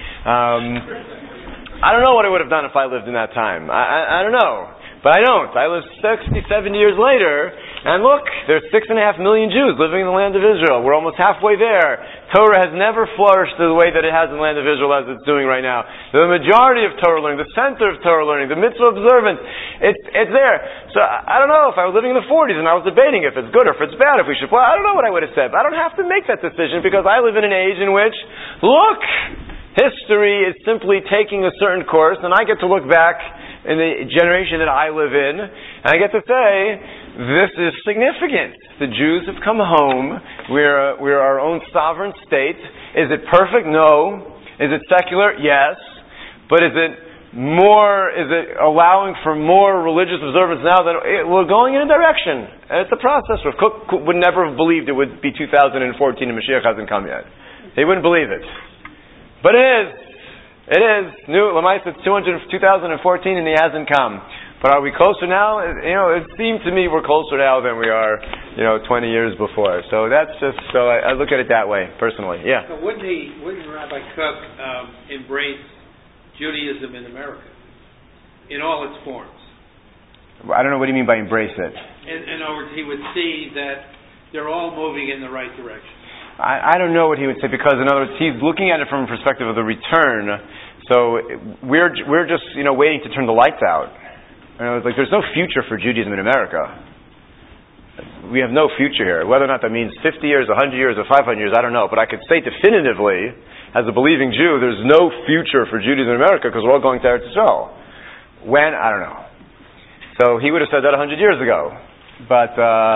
I don't know what I would have done if I lived in that time. I don't know. But I don't. I live 60, 70 years later, and look, there's 6.5 million Jews living in the land of Israel. We're almost halfway there. Torah has never flourished the way that it has in the land of Israel as it's doing right now. The majority of Torah learning, the center of Torah learning, the mitzvah observance, it's there. So I don't know if I was living in the 40s and I was debating if it's good or if it's bad, if we should play. I don't know what I would have said. But I don't have to make that decision because I live in an age in which, look, history is simply taking a certain course, and I get to look back in the generation that I live in, and I get to say, this is significant. The Jews have come home. We're our own sovereign state. Is it perfect? No. Is it secular? Yes. But is it allowing for more religious observance now that we're going in a direction? And it's a process. Rav Kook would never have believed it would be 2014 and Mashiach hasn't come yet. He wouldn't believe it. But it is. It is. New Lamais, it's 2014 and he hasn't come. But are we closer now? It seems to me we're closer now than we are, 20 years before. So that's just, I look at it that way, personally. Yeah. So wouldn't Rabbi Kook embrace Judaism in America? In all its forms? I don't know what do you mean by embrace it. In other words, he would see that they're all moving in the right direction. I don't know what he would say because, in other words, he's looking at it from a perspective of the return. So we're just waiting to turn the lights out. It's like there's no future for Judaism in America. We have no future here. Whether or not that means 50 years, 100 years, or 500 years, I don't know. But I could say definitively, as a believing Jew, there's no future for Judaism in America because we're all going to Eretz Yisrael. When? I don't know. So he would have said that 100 years ago. But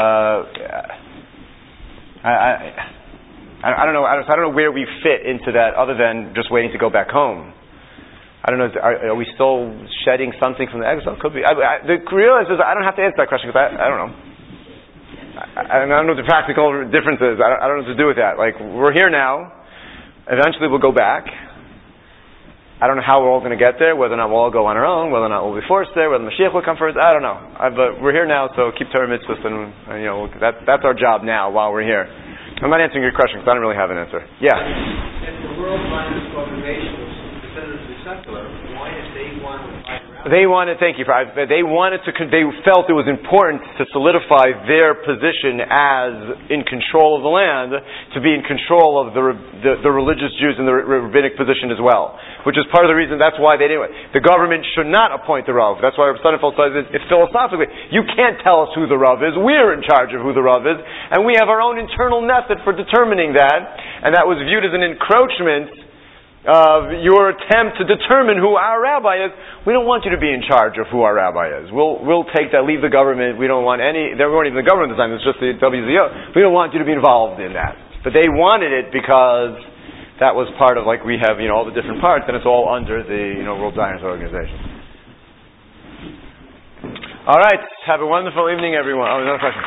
I don't know. I don't know where we fit into that, other than just waiting to go back home. I don't know. Are we still shedding something from the exile? Could be. The real answer is I don't have to answer that question because I don't know. I don't know what the practical differences. I don't know what to do with that. Like, we're here now. Eventually, we'll go back. I don't know how we're all going to get there. Whether or not we'll all go on our own. Whether or not we'll be forced there. Whether Mashiach will come first. I don't know. But we're here now, so keep Torah mitzvahs, and that's our job now while we're here. I'm not answering your question because I don't really have an answer. Yeah. If the world Zionist organization was definitively secular, why did they want to fight around? They felt it was important to solidify their position as in control of the land, to be in control of the religious Jews in the rabbinic position as well. Which is part of the reason, that's why they didn't. The government should not appoint the Rav. That's why Rav Sonnenfeld says it's philosophically. You can't tell us who the Rav is. We're in charge of who the Rav is. And we have our own internal method for determining that. And that was viewed as an encroachment of your attempt to determine who our rabbi is. We don't want you to be in charge of who our rabbi is. We'll take that, leave the government. We don't want they weren't even the government at the time, it's just the WZO. We don't want you to be involved in that. But they wanted it because that was part of, like, we have, all the different parts, and it's all under the, World Zionist Organization. All right. Have a wonderful evening, everyone. Oh, another question.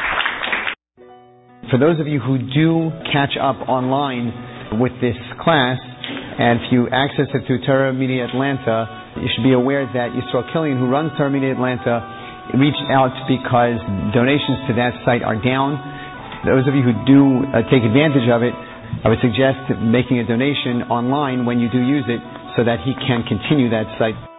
For those of you who do catch up online with this class, and if you access it through Torah Media Atlanta, you should be aware that Yisrael Killian, who runs Torah Media Atlanta, reached out because donations to that site are down. Those of you who do take advantage of it, I would suggest making a donation online when you do use it so that he can continue that site.